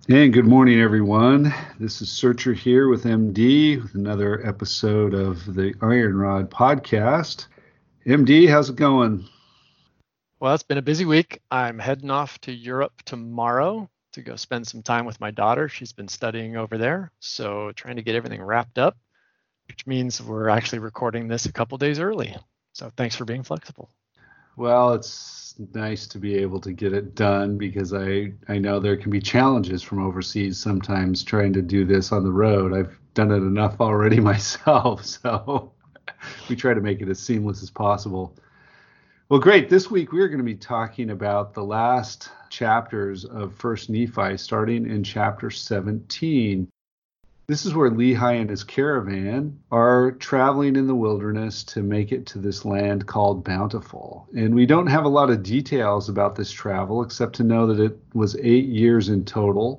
And good morning, everyone. This is Searcher here with MD with another episode of the Iron Rod podcast. MD, how's it going? Well, it's been a busy week. I'm heading off to Europe tomorrow to go spend some time with my daughter. She's been studying over there, so trying to get everything wrapped up, which means we're actually recording this a couple days early. So thanks for being flexible. Well, it's nice to be able to get it done because I know there can be challenges from overseas sometimes trying to do this on the road. I've done it enough already myself, so we try to make it as seamless as possible. Well, great. This week we're going to be talking about the last chapters of First Nephi, starting in chapter 17. This is where Lehi and his caravan are traveling in the wilderness to make it to this land called Bountiful. And we don't have a lot of details about this travel, except to know that it was 8 years in total.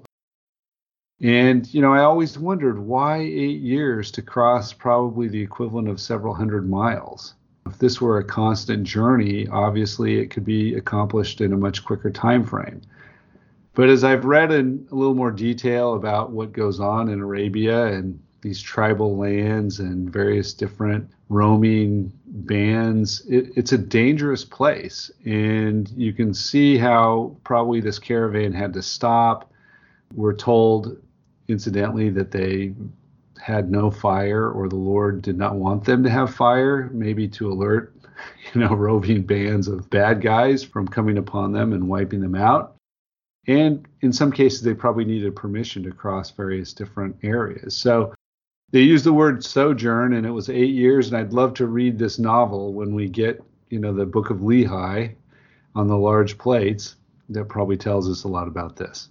And, I always wondered why 8 years to cross probably the equivalent of several hundred miles. If this were a constant journey, obviously it could be accomplished in a much quicker time frame. But as I've read in a little more detail about what goes on in Arabia and these tribal lands and various different roaming bands, it's a dangerous place. And you can see how probably this caravan had to stop. We're told, incidentally, that they had no fire, or the Lord did not want them to have fire, maybe to alert, roving bands of bad guys from coming upon them and wiping them out. And in some cases, they probably needed permission to cross various different areas. So they used the word sojourn, and it was 8 years. And I'd love to read this novel when we get, the book of Lehi on the large plates. That probably tells us a lot about this.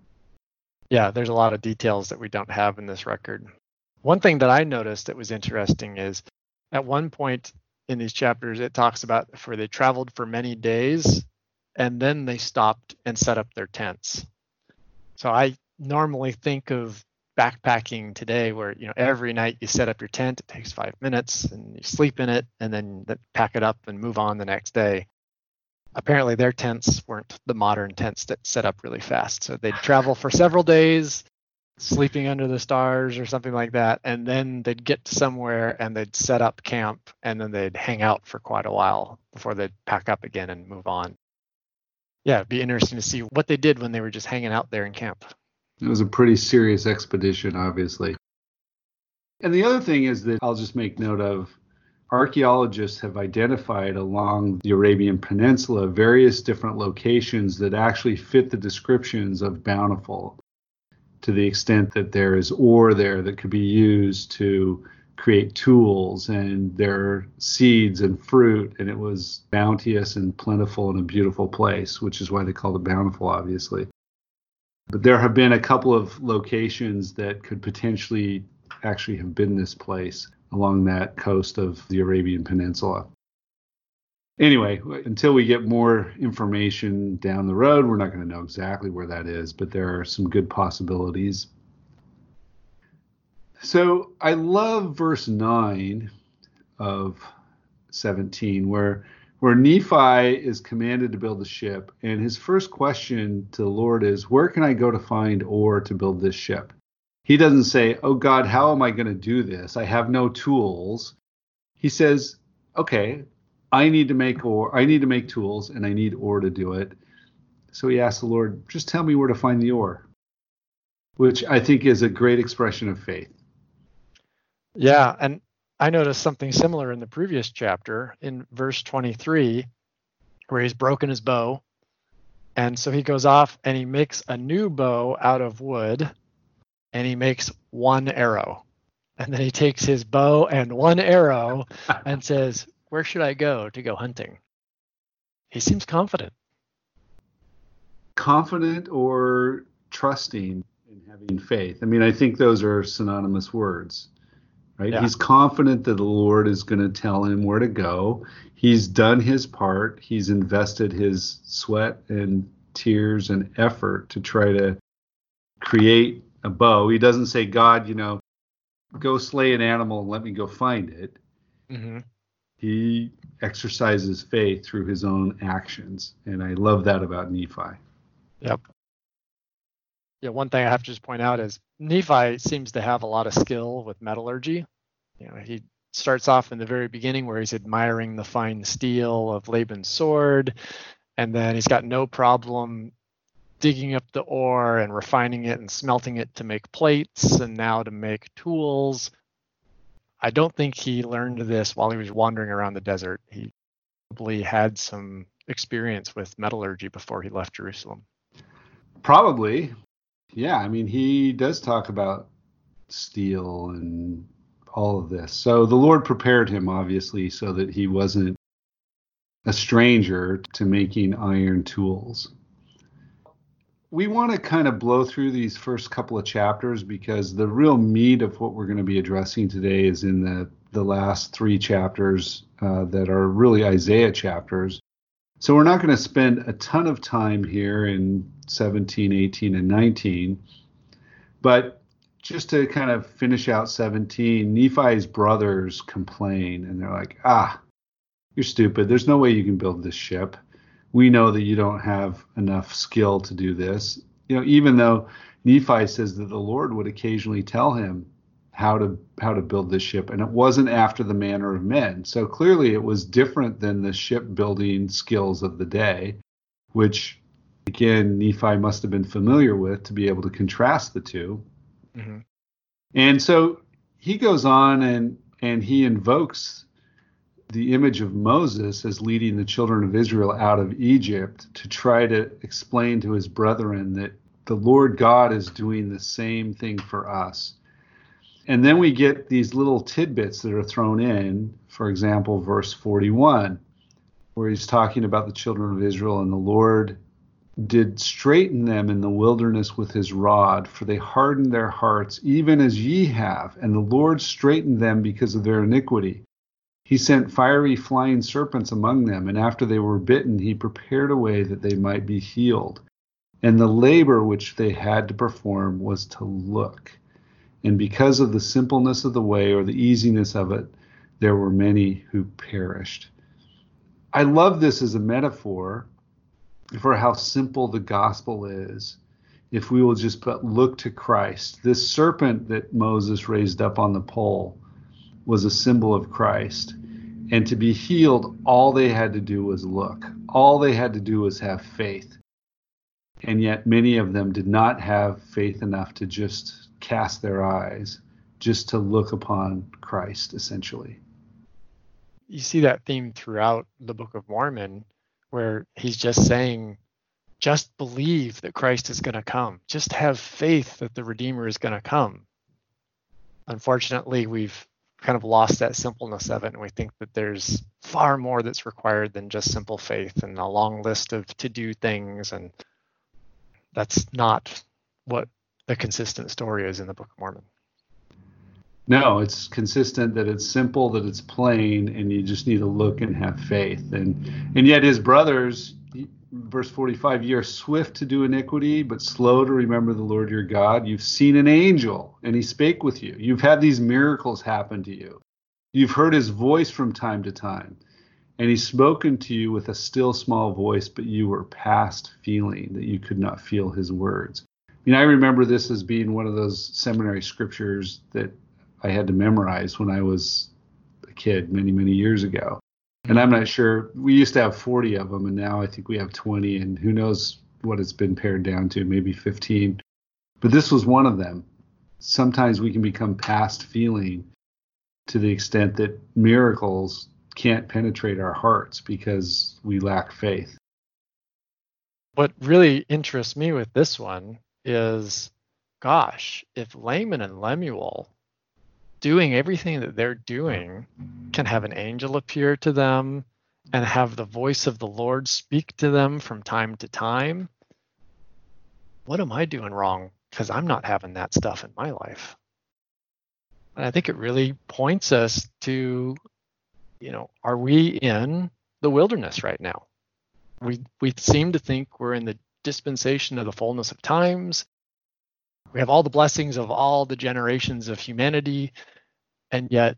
Yeah, there's a lot of details that we don't have in this record. One thing that I noticed that was interesting is at one point in these chapters, it talks about for they traveled for many days and then they stopped and set up their tents. So I normally think of backpacking today where, every night you set up your tent, it takes 5 minutes and you sleep in it and then pack it up and move on the next day. Apparently their tents weren't the modern tents that set up really fast. So they'd travel for several days, sleeping under the stars or something like that, and then they'd get to somewhere and they'd set up camp and then they'd hang out for quite a while before they'd pack up again and move on. Yeah, it'd be interesting to see what they did when they were just hanging out there in camp. It was a pretty serious expedition, obviously. And the other thing is that I'll just make note of, archaeologists have identified along the Arabian Peninsula various different locations that actually fit the descriptions of Bountiful, to the extent that there is ore there that could be used to create tools, and there are seeds and fruit, and it was bounteous and plentiful and a beautiful place, which is why they called it Bountiful, obviously. But there have been a couple of locations that could potentially actually have been this place along that coast of the Arabian Peninsula. Anyway, until we get more information down the road, we're not going to know exactly where that is, but there are some good possibilities. So I love verse 9 of 17, where Nephi is commanded to build a ship, and his first question to the Lord is, where can I go to find ore to build this ship? He doesn't say, oh God, how am I going to do this? I have no tools. He says, okay, I need to make ore, I need to make tools, and I need ore to do it. So he asks the Lord, just tell me where to find the ore, which I think is a great expression of faith. Yeah, and I noticed something similar in the previous chapter in verse 23, where he's broken his bow. And so he goes off and he makes a new bow out of wood, and he makes one arrow. And then he takes his bow and one arrow and says, where should I go to go hunting? He seems confident. Confident or trusting in having faith. I mean, I think those are synonymous words. Right? Yeah. He's confident that the Lord is going to tell him where to go. He's done his part. He's invested his sweat and tears and effort to try to create a bow. He doesn't say, God, go slay an animal and let me go find it. Mm-hmm. He exercises faith through his own actions. And I love that about Nephi. Yep. one thing I have to just point out is Nephi seems to have a lot of skill with metallurgy. He starts off in the very beginning where he's admiring the fine steel of Laban's sword, and then he's got no problem digging up the ore and refining it and smelting it to make plates and now to make tools. I don't think he learned this while he was wandering around the desert. He probably had some experience with metallurgy before he left Jerusalem. Probably. Yeah, I mean, he does talk about steel and all of this. So the Lord prepared him, obviously, so that he wasn't a stranger to making iron tools. We want to kind of blow through these first couple of chapters because the real meat of what we're going to be addressing today is in the last 3 chapters that are really Isaiah chapters. So we're not going to spend a ton of time here in 17, 18, and 19. But just to kind of finish out 17, Nephi's brothers complain, and they're like, you're stupid. There's no way you can build this ship. We know that you don't have enough skill to do this. Even though Nephi says that the Lord would occasionally tell him how to build this ship, and it wasn't after the manner of men. So clearly it was different than the shipbuilding skills of the day, which again Nephi must have been familiar with to be able to contrast the two. Mm-hmm. And so he goes on and he invokes the image of Moses as leading the children of Israel out of Egypt to try to explain to his brethren that the Lord God is doing the same thing for us. And then we get these little tidbits that are thrown in, for example, verse 41, where he's talking about the children of Israel, and the Lord did straighten them in the wilderness with his rod, for they hardened their hearts, even as ye have, and the Lord straightened them because of their iniquity. He sent fiery flying serpents among them, and after they were bitten, he prepared a way that they might be healed. And the labor which they had to perform was to look. And because of the simpleness of the way, or the easiness of it, there were many who perished. I love this as a metaphor for how simple the gospel is if we will just but look to Christ. This serpent that Moses raised up on the pole was a symbol of Christ. And to be healed, all they had to do was look. All they had to do was have faith. And yet many of them did not have faith enough to just cast their eyes, just to look upon Christ, essentially. You see that theme throughout the Book of Mormon, where he's just saying, just believe that Christ is going to come. Just have faith that the Redeemer is going to come. Unfortunately, we've kind of lost that simpleness of it, and we think that there's far more that's required than just simple faith and a long list of to-do things, and that's not what the consistent story is in the Book of Mormon. No, it's consistent that it's simple, that it's plain, and you just need to look and have faith. And yet his brothers, verse 45, ye are swift to do iniquity, but slow to remember the Lord your God. You've seen an angel, and he spake with you. You've had these miracles happen to you. You've heard his voice from time to time, and he's spoken to you with a still small voice, but you were past feeling, that you could not feel his words. I remember this as being one of those seminary scriptures that I had to memorize when I was a kid many, many years ago. And I'm not sure, we used to have 40 of them, and now I think we have 20, and who knows what it's been pared down to, maybe 15. But this was one of them. Sometimes we can become past feeling to the extent that miracles can't penetrate our hearts because we lack faith. What really interests me with this one is, gosh, if Laman and Lemuel, doing everything that they're doing, can have an angel appear to them and have the voice of the Lord speak to them from time to time, what am I doing wrong? Because I'm not having that stuff in my life. And I think it really points us to, are we in the wilderness right now? We seem to think we're in the dispensation of the fullness of times. We have all the blessings of all the generations of humanity, and yet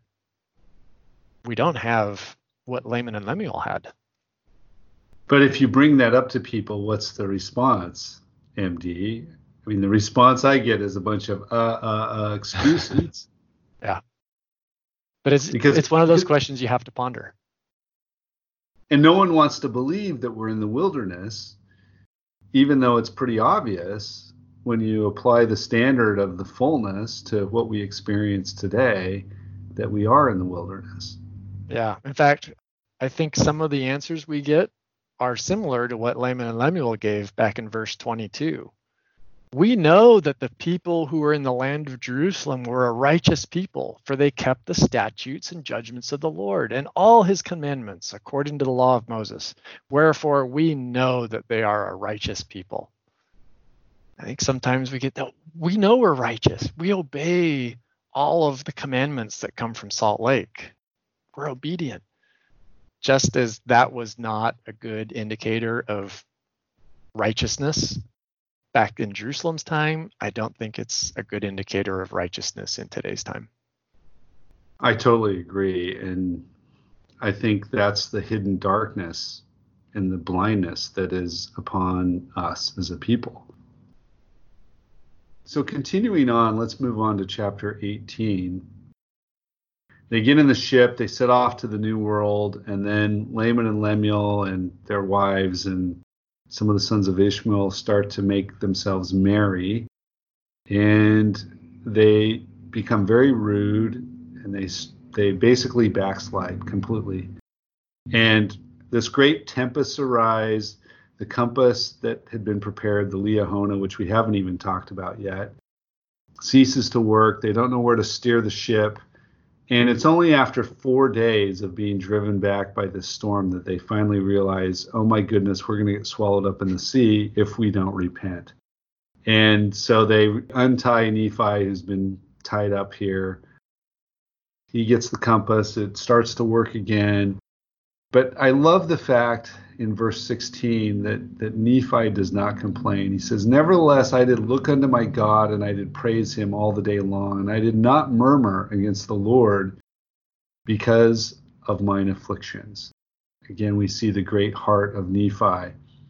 we don't have what Laman and Lemuel had. But if you bring that up to people, what's the response, MD? I mean, the response I get is a bunch of excuses. Yeah. But it's one of those questions you have to ponder. And no one wants to believe that we're in the wilderness, even though it's pretty obvious when you apply the standard of the fullness to what we experience today, that we are in the wilderness. Yeah. In fact, I think some of the answers we get are similar to what Laman and Lemuel gave back in verse 22. We know that the people who were in the land of Jerusalem were a righteous people, for they kept the statutes and judgments of the Lord and all his commandments according to the law of Moses. Wherefore we know that they are a righteous people. I think sometimes we get that. We know we're righteous. We obey all of the commandments that come from Salt Lake. We're obedient. Just as that was not a good indicator of righteousness back in Jerusalem's time, I don't think it's a good indicator of righteousness in today's time. I totally agree. And I think that's the hidden darkness and the blindness that is upon us as a people. So continuing on, let's move on to chapter 18. They get in the ship, they set off to the New World, and then Laman and Lemuel and their wives and some of the sons of Ishmael start to make themselves merry, and they become very rude, and they basically backslide completely. And this great tempest arise. The compass that had been prepared, the Liahona, which we haven't even talked about yet, ceases to work. They don't know where to steer the ship. And it's only after 4 days of being driven back by this storm that they finally realize, oh my goodness, we're going to get swallowed up in the sea if we don't repent. And so they untie Nephi, who's been tied up here. He gets the compass. It starts to work again. But I love the fact in verse 16 that Nephi does not complain. He says, nevertheless, I did look unto my God, and I did praise him all the day long, and I did not murmur against the Lord because of mine afflictions. Again, we see the great heart of Nephi.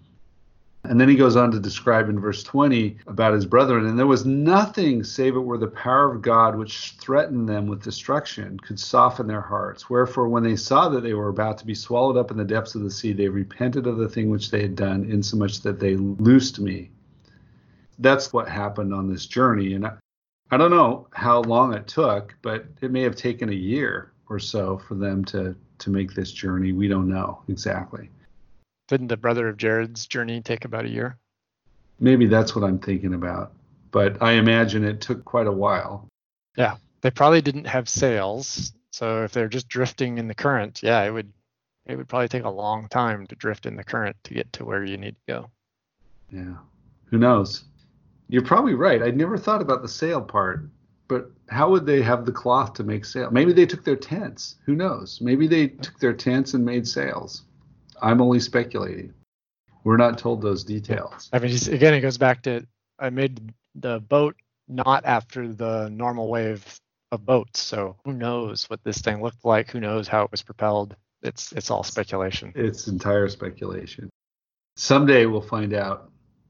And then he goes on to describe in verse 20 about his brethren, and there was nothing save it were the power of God which threatened them with destruction, could soften their hearts. Wherefore, when they saw that they were about to be swallowed up in the depths of the sea, they repented of the thing which they had done, insomuch that they loosed me. That's what happened on this journey. And I don't know how long it took, but it may have taken a year or so for them to make this journey. We don't know exactly. Didn't the brother of Jared's journey take about a year? Maybe that's what I'm thinking about. But I imagine it took quite a while. Yeah. They probably didn't have sails. So if they're just drifting in the current, yeah, it would probably take a long time to drift in the current to get to where you need to go. Yeah. Who knows? You're probably right. I never thought about the sail part. But how would they have the cloth to make sail? Maybe they took their tents. Who knows? Maybe they took their tents and made sails. I'm only speculating. We're not told those details. I mean, again, it goes back to I made the boat not after the normal way of boats. So who knows what this thing looked like? Who knows how it was propelled? It's all speculation. It's entire speculation. Someday we'll find out.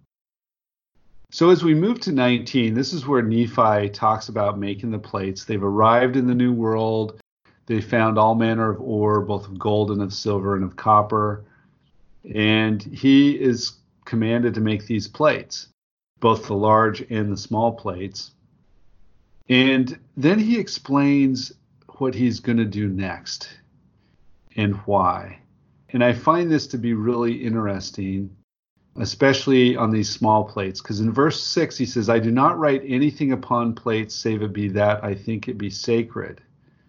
So as we move to 19, this is where Nephi talks about making the plates. They've arrived in the New World. They found all manner of ore, both of gold and of silver and of copper. And he is commanded to make these plates, both the large and the small plates. And then he explains what he's going to do next and why. And I find this to be really interesting, especially on these small plates, because in verse 6 he says, I do not write anything upon plates, save it be that I think it be sacred.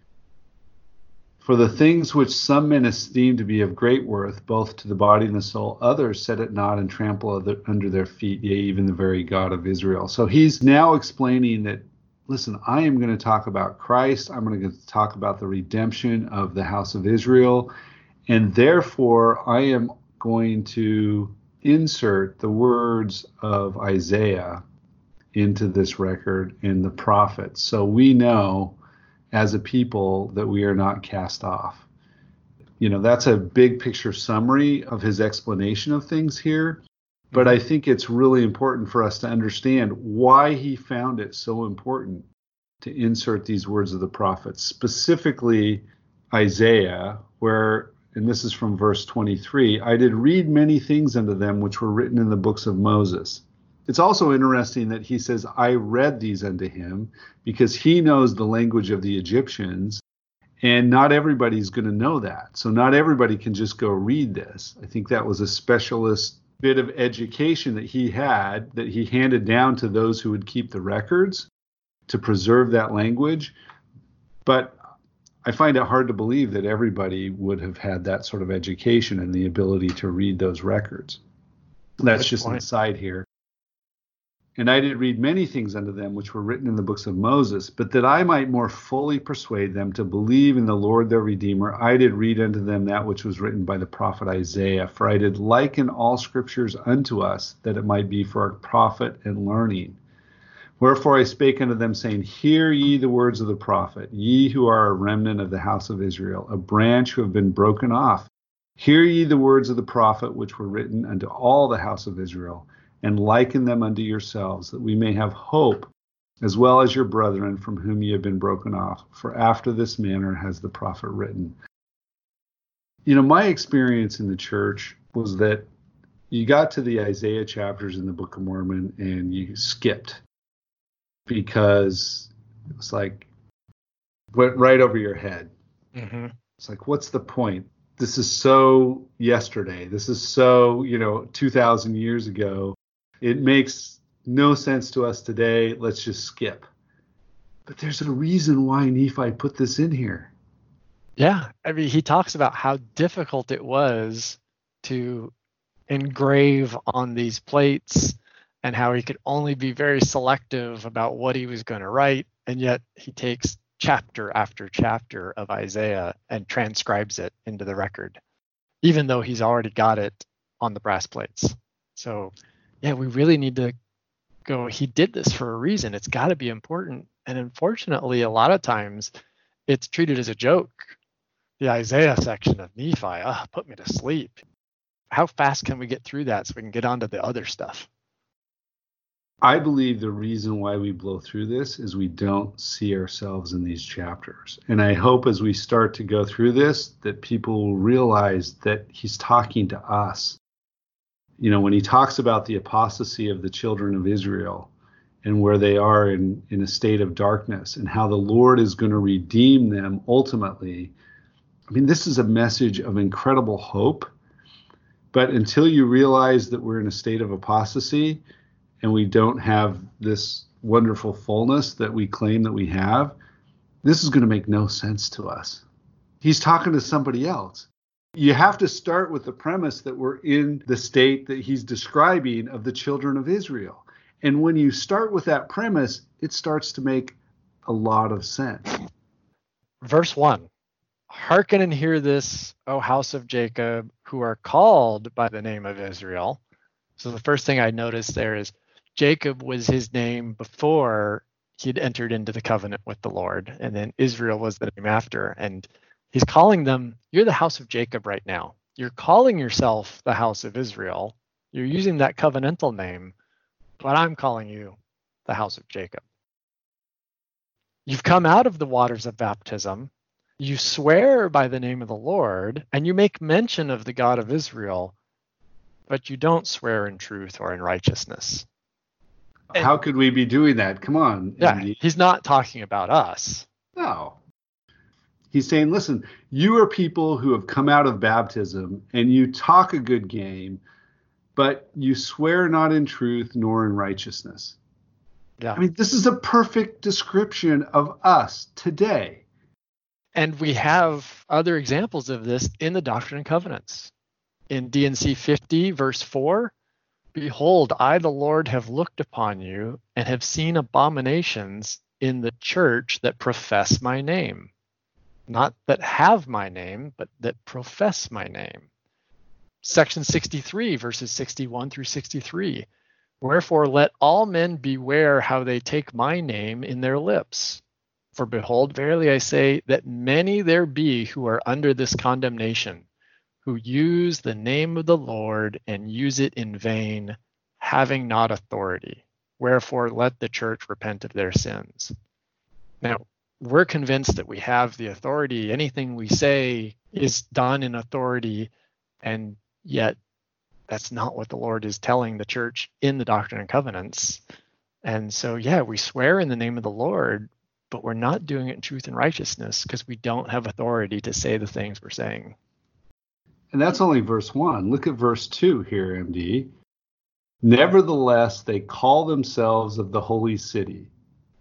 For the things which some men esteem to be of great worth, both to the body and the soul, others set it not and trample under their feet, yea, even the very God of Israel. So he's now explaining that, listen, I am going to talk about Christ. I'm going to talk about the redemption of the house of Israel. And therefore, I am going to insert the words of Isaiah into this record in the prophets. So we know as a people that we are not cast off. You know, that's a big picture summary of his explanation of things here. But I think it's really important for us to understand why he found it so important to insert these words of the prophets, specifically Isaiah, where, and this is from verse 23, I did read many things unto them which were written in the books of Moses. It's also interesting that he says, I read these unto him, because he knows the language of the Egyptians, and not everybody's going to know that. So not everybody can just go read this. I think that was a specialist bit of education that he had, that he handed down to those who would keep the records to preserve that language. But I find it hard to believe that everybody would have had that sort of education and the ability to read those records. That's just an aside here. And I did read many things unto them which were written in the books of Moses, but that I might more fully persuade them to believe in the Lord their Redeemer, I did read unto them that which was written by the prophet Isaiah. For I did liken all scriptures unto us, that it might be for our profit and learning. Wherefore I spake unto them, saying, Hear ye the words of the prophet, ye who are a remnant of the house of Israel, a branch who have been broken off. Hear ye the words of the prophet which were written unto all the house of Israel, and liken them unto yourselves, that we may have hope, as well as your brethren from whom ye have been broken off. For after this manner has the prophet written. You know, my experience in the church was that you got to the Isaiah chapters in the Book of Mormon and you skipped, because it's like, went right over your head. Mm-hmm. It's like, what's the point? This is so yesterday. This is so, 2,000 years ago. It makes no sense to us today. Let's just skip. But there's a reason why Nephi put this in here. Yeah. I mean, he talks about how difficult it was to engrave on these plates and how he could only be very selective about what he was going to write. And yet he takes chapter after chapter of Isaiah and transcribes it into the record, even though he's already got it on the brass plates. So yeah, we really need to go, he did this for a reason. It's got to be important. And unfortunately, a lot of times it's treated as a joke. The Isaiah section of Nephi, put me to sleep. How fast can we get through that so we can get on to the other stuff? I believe the reason why we blow through this is we don't see ourselves in these chapters. And I hope as we start to go through this, that people will realize that he's talking to us. When he talks about the apostasy of the children of Israel and where they are in a state of darkness and how the Lord is going to redeem them ultimately, I mean, this is a message of incredible hope. But until you realize that we're in a state of apostasy and we don't have this wonderful fullness that we claim that we have, this is going to make no sense to us. He's talking to somebody else. You have to start with the premise that we're in the state that he's describing of the children of Israel. And when you start with that premise, it starts to make a lot of sense. Verse 1, hearken and hear this, O house of Jacob, who are called by the name of Israel. So the first thing I noticed there is Jacob was his name before he'd entered into the covenant with the Lord, and then Israel was the name after. And he's calling them, you're the house of Jacob right now. You're calling yourself the house of Israel. You're using that covenantal name, but I'm calling you the house of Jacob. You've come out of the waters of baptism. You swear by the name of the Lord, and you make mention of the God of Israel, but you don't swear in truth or in righteousness. How could we be doing that? Come on. Yeah, Andy. He's not talking about us. No. He's saying, listen, you are people who have come out of baptism and you talk a good game, but you swear not in truth nor in righteousness. Yeah. I mean, this is a perfect description of us today. And we have other examples of this in the Doctrine and Covenants. In D&C 50, verse 4, behold, I, the Lord, have looked upon you and have seen abominations in the church that profess my name. Not that have my name, but that profess my name. Section 63, verses 61 through 63. Wherefore let all men beware how they take my name in their lips. For behold, verily I say that many there be who are under this condemnation, who use the name of the Lord and use it in vain, having not authority. Wherefore let the church repent of their sins. Now, we're convinced that we have the authority. Anything we say is done in authority, and yet that's not what the Lord is telling the church in the Doctrine and Covenants. And so, yeah, we swear in the name of the Lord, but we're not doing it in truth and righteousness because we don't have authority to say the things we're saying. And that's only verse 1. Look at verse 2 here, MD. Nevertheless, they call themselves of the holy city,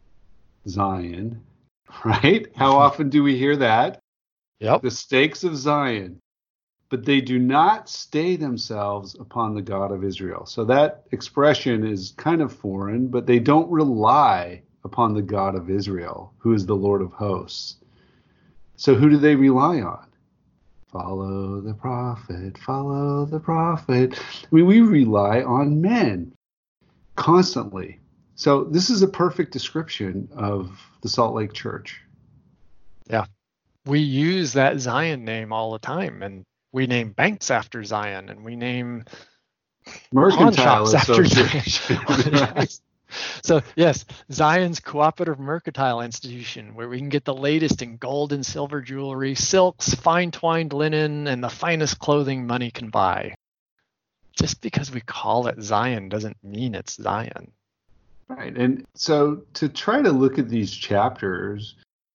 Zion, right? How often do we hear that? Yep. The stakes of Zion. But they do not stay themselves upon the God of Israel. So that expression is kind of foreign, but they don't rely upon the God of Israel, who is the Lord of hosts. So who do they rely on? Follow the prophet, follow the prophet. I mean, we rely on men constantly. So this is a perfect description of the Salt Lake Church. Yeah. We use that Zion name all the time, and we name banks after Zion, and we name pawn shops after Zion. So yes, Zion's Cooperative Mercantile Institution, where we can get the latest in gold and silver jewelry, silks, fine twined linen, and the finest clothing money can buy. Just because we call it Zion doesn't mean it's Zion. Right. And so to try to look at these chapters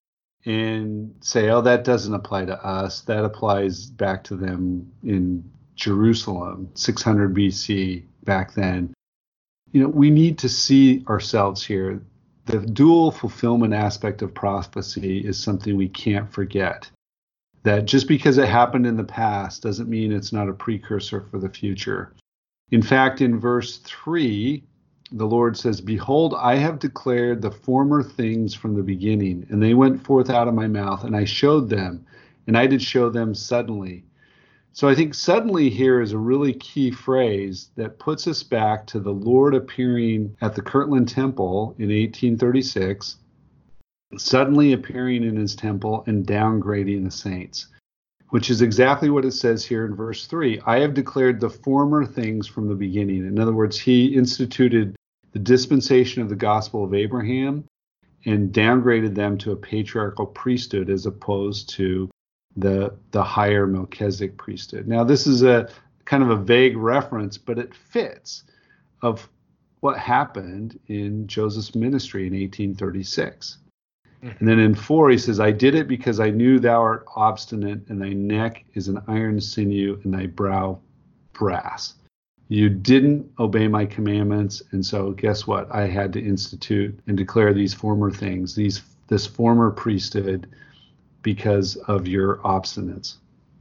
and say, oh, that doesn't apply to us, that applies back to them in Jerusalem, 600 BC, back then. We need to see ourselves here. The dual fulfillment aspect of prophecy is something we can't forget. That just because it happened in the past doesn't mean it's not a precursor for the future. In fact, in verse 3, the Lord says, behold, I have declared the former things from the beginning, and they went forth out of my mouth, and I showed them, and I did show them suddenly. So I think suddenly here is a really key phrase that puts us back to the Lord appearing at the Kirtland Temple in 1836, suddenly appearing in his temple and downgrading the saints, which is exactly what it says here in verse 3. I have declared the former things from the beginning. In other words, he instituted the dispensation of the gospel of Abraham and downgraded them to a patriarchal priesthood as opposed to the higher Melchizedek priesthood. Now, this is a kind of a vague reference, but it fits of what happened in Joseph's ministry in 1836. Mm-hmm. And then in 4, he says, I did it because I knew thou art obstinate, and thy neck is an iron sinew, and thy brow brass. You didn't obey my commandments, and so guess what? I had to institute and declare these former things, this former priesthood, because of your obstinance.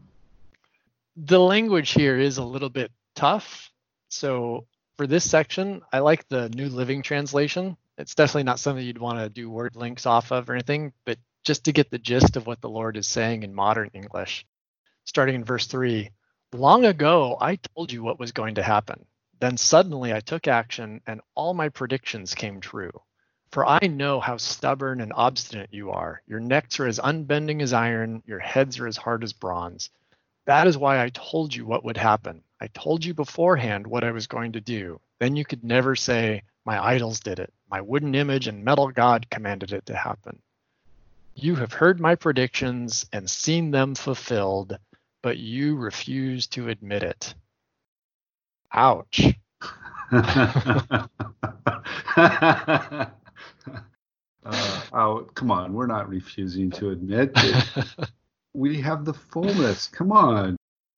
The language here is a little bit tough. So for this section, I like the New Living Translation. It's definitely not something you'd want to do word links off of or anything, but just to get the gist of what the Lord is saying in modern English. Starting in verse 3, long ago, I told you what was going to happen. Then suddenly I took action and all my predictions came true. For I know how stubborn and obstinate you are. Your necks are as unbending as iron. Your heads are as hard as bronze. That is why I told you what would happen. I told you beforehand what I was going to do. Then you could never say, my idols did it. My wooden image and metal god commanded it to happen. You have heard my predictions and seen them fulfilled, but you refuse to admit it. Ouch. Come on, we're not refusing to admit it. We have the fullness. Come on.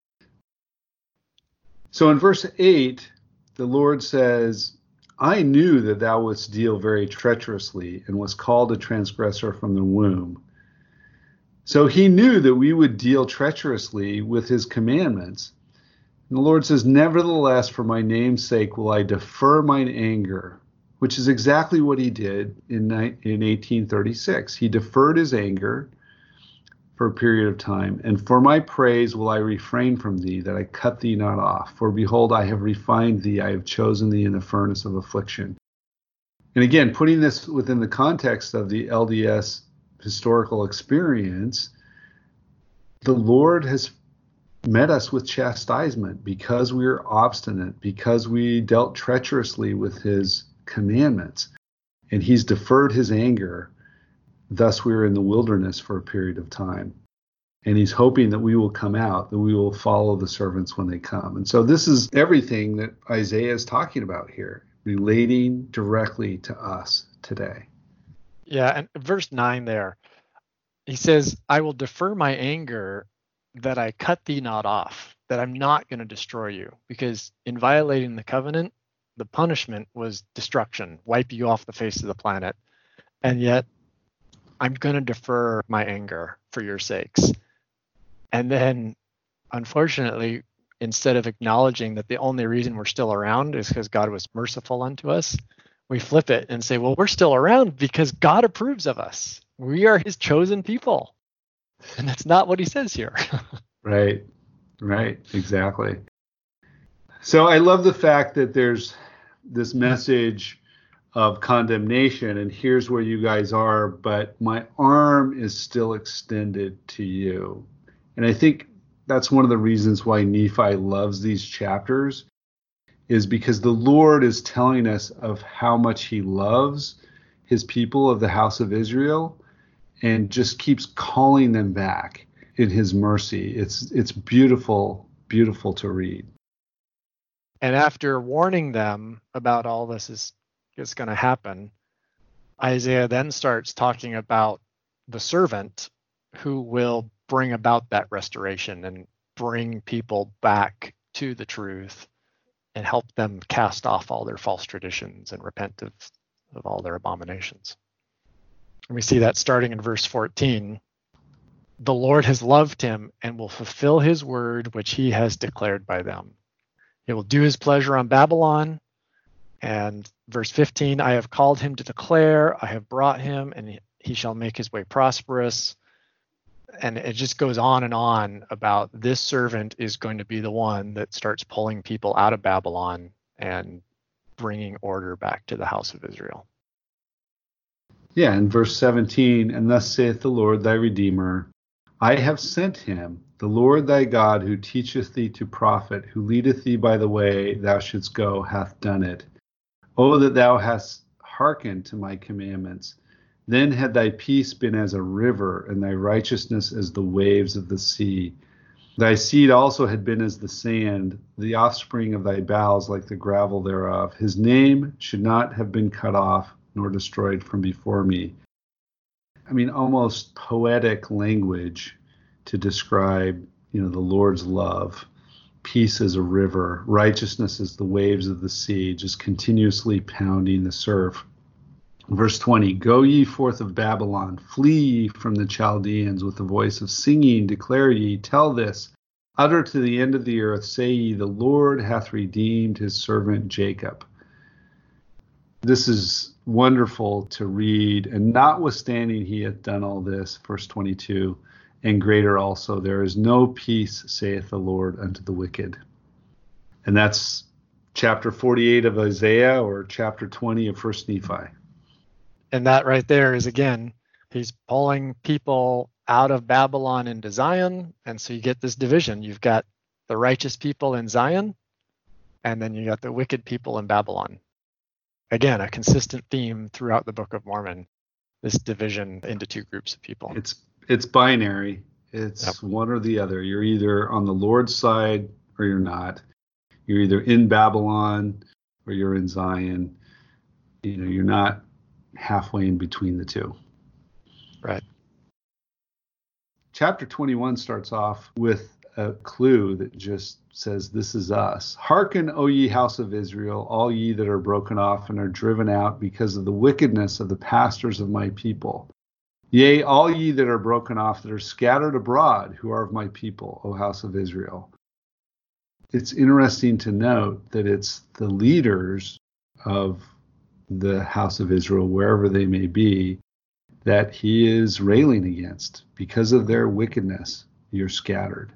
So in verse 8, the Lord says, I knew that thou wouldst deal very treacherously and was called a transgressor from the womb. So he knew that we would deal treacherously with his commandments. And the Lord says, nevertheless, for my name's sake will I defer mine anger, which is exactly what he did in 1836. He deferred his anger for a period of time. And for my praise will I refrain from thee, that I cut thee not off. For behold, I have refined thee, I have chosen thee in the furnace of affliction. And again, putting this within the context of the LDS historical experience, the Lord has met us with chastisement because we were obstinate, because we dealt treacherously with his commandments. And he's deferred his anger. Thus, we were in the wilderness for a period of time. And he's hoping that we will come out, that we will follow the servants when they come. And so this is everything that Isaiah is talking about here, relating directly to us today. Yeah, and verse 9 there, he says, I will defer my anger that I cut thee not off, that I'm not going to destroy you. Because in violating the covenant, the punishment was destruction, wipe you off the face of the planet. And yet, I'm going to defer my anger for your sakes. And then, unfortunately, instead of acknowledging that the only reason we're still around is because God was merciful unto us, we flip it and say, well, we're still around because God approves of us. We are his chosen people. And that's not what he says here. Right, exactly. So I love the fact that there's this message of condemnation, and here's where you guys are, but my arm is still extended to you. And I think that's one of the reasons why Nephi loves these chapters, is because the Lord is telling us of how much he loves his people of the house of Israel and just keeps calling them back in his mercy. It's beautiful, beautiful to read. And after warning them about all this is going to happen, Isaiah then starts talking about the servant who will bring about that restoration and bring people back to the truth and help them cast off all their false traditions and repent of all their abominations. And we see that starting in verse 14. The Lord has loved him and will fulfill his word, which he has declared by them. He will do his pleasure on Babylon. And verse 15, I have called him to declare, I have brought him, and he shall make his way prosperous. And it just goes on and on about this servant is going to be the one that starts pulling people out of Babylon and bringing order back to the house of Israel. Yeah, in verse 17, and thus saith the Lord thy Redeemer, I have sent him, the Lord thy God, who teacheth thee to profit, who leadeth thee by the way thou shouldst go, hath done it. Oh, that thou hast hearkened to my commandments. Then had thy peace been as a river, and thy righteousness as the waves of the sea. Thy seed also had been as the sand, the offspring of thy bowels like the gravel thereof. His name should not have been cut off, nor destroyed from before me. I mean, almost poetic language to describe, the Lord's love. Peace as a river, righteousness as the waves of the sea, just continuously pounding the surf. Verse 20, go ye forth of Babylon, flee ye from the Chaldeans with the voice of singing, declare ye, tell this, utter to the end of the earth, say ye, the Lord hath redeemed his servant Jacob. This is wonderful to read, and notwithstanding he hath done all this, verse 22, and greater also, there is no peace, saith the Lord, unto the wicked. And that's chapter 48 of Isaiah, or chapter 20 of 1 Nephi. And that right there is, again, he's pulling people out of Babylon into Zion. And so you get this division. You've got the righteous people in Zion, and then you got the wicked people in Babylon. Again, a consistent theme throughout the Book of Mormon, this division into two groups of people. It's binary. It's one or the other. You're either on the Lord's side or you're not. You're either in Babylon or you're in Zion. You're not halfway in between the two. Right. Chapter 21 starts off with a clue that just says, this is us. Hearken, O ye house of Israel, all ye that are broken off and are driven out because of the wickedness of the pastors of my people. Yea, all ye that are broken off, that are scattered abroad, who are of my people, O house of Israel. It's interesting to note that it's the leaders of the house of Israel, wherever they may be, that he is railing against. Because of their wickedness, you're scattered.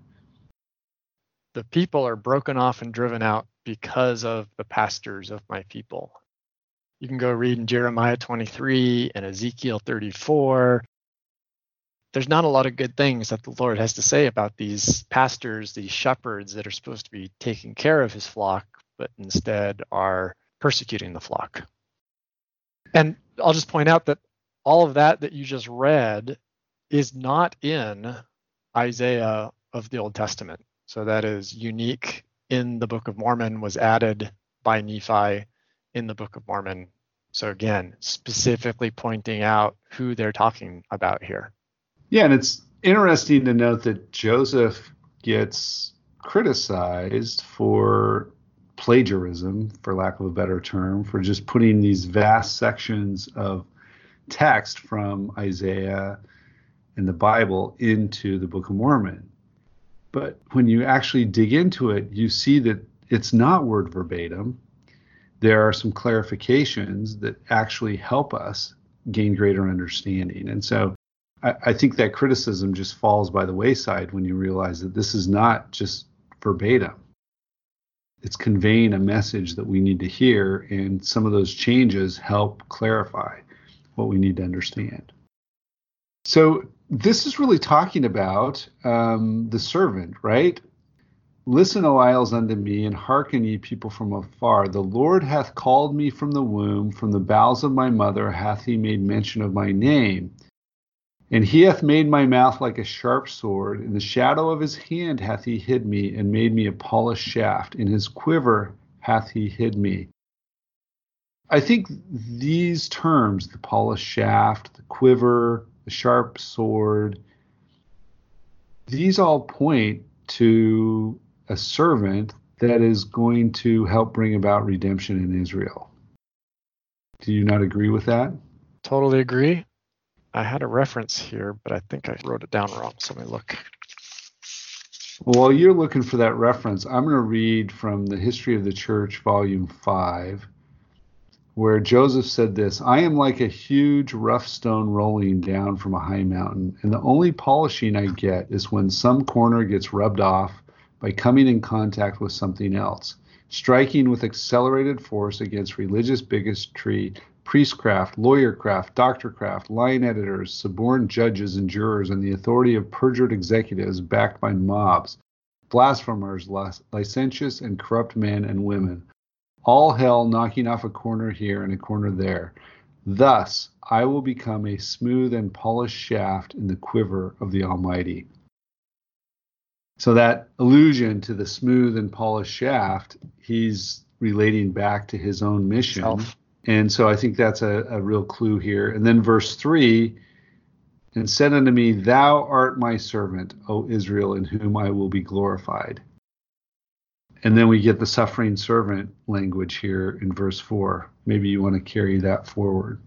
The people are broken off and driven out because of the pastors of my people. You can go read in Jeremiah 23 and Ezekiel 34. there's not a lot of good things that the Lord has to say about these pastors, these shepherds that are supposed to be taking care of his flock, but instead are persecuting the flock. And I'll just point out that all of that you just read is not in Isaiah of the Old Testament. So that is unique in the Book of Mormon, was added by Nephi in the Book of Mormon. So again, specifically pointing out who they're talking about here. Yeah, and it's interesting to note that Joseph gets criticized for plagiarism, for lack of a better term, for just putting these vast sections of text from Isaiah and the Bible into the Book of Mormon. But when you actually dig into it, you see that it's not word verbatim. There are some clarifications that actually help us gain greater understanding. And so I think that criticism just falls by the wayside when you realize that this is not just verbatim. It's conveying a message that we need to hear, and some of those changes help clarify what we need to understand. So this is really talking about the servant, right? Listen, O isles, unto me, and hearken, ye people from afar. The Lord hath called me from the womb, from the bowels of my mother hath he made mention of my name. And he hath made my mouth like a sharp sword. In the shadow of his hand hath he hid me, and made me a polished shaft. In his quiver hath he hid me. I think these terms, the polished shaft, the quiver, the sharp sword, these all point to a servant that is going to help bring about redemption in Israel. Do you not agree with that? Totally agree. I had a reference here, but I think I wrote it down wrong. So let me look. Well, while you're looking for that reference, I'm going to read from the History of the Church, Volume 5, where Joseph said this: I am like a huge rough stone rolling down from a high mountain, and the only polishing I get is when some corner gets rubbed off by coming in contact with something else, striking with accelerated force against religious bigotry, priestcraft, lawyercraft, doctorcraft, lying editors, suborned judges and jurors, and the authority of perjured executives backed by mobs, blasphemers, licentious and corrupt men and women, all hell knocking off a corner here and a corner there. Thus I will become a smooth and polished shaft in the quiver of the Almighty. So that allusion to the smooth and polished shaft, he's relating back to his own mission. And so I think that's a real clue here. And then verse 3, and said unto me, Thou art my servant, O Israel, in whom I will be glorified. And then we get the suffering servant language here in verse 4. Maybe you want to carry that forward.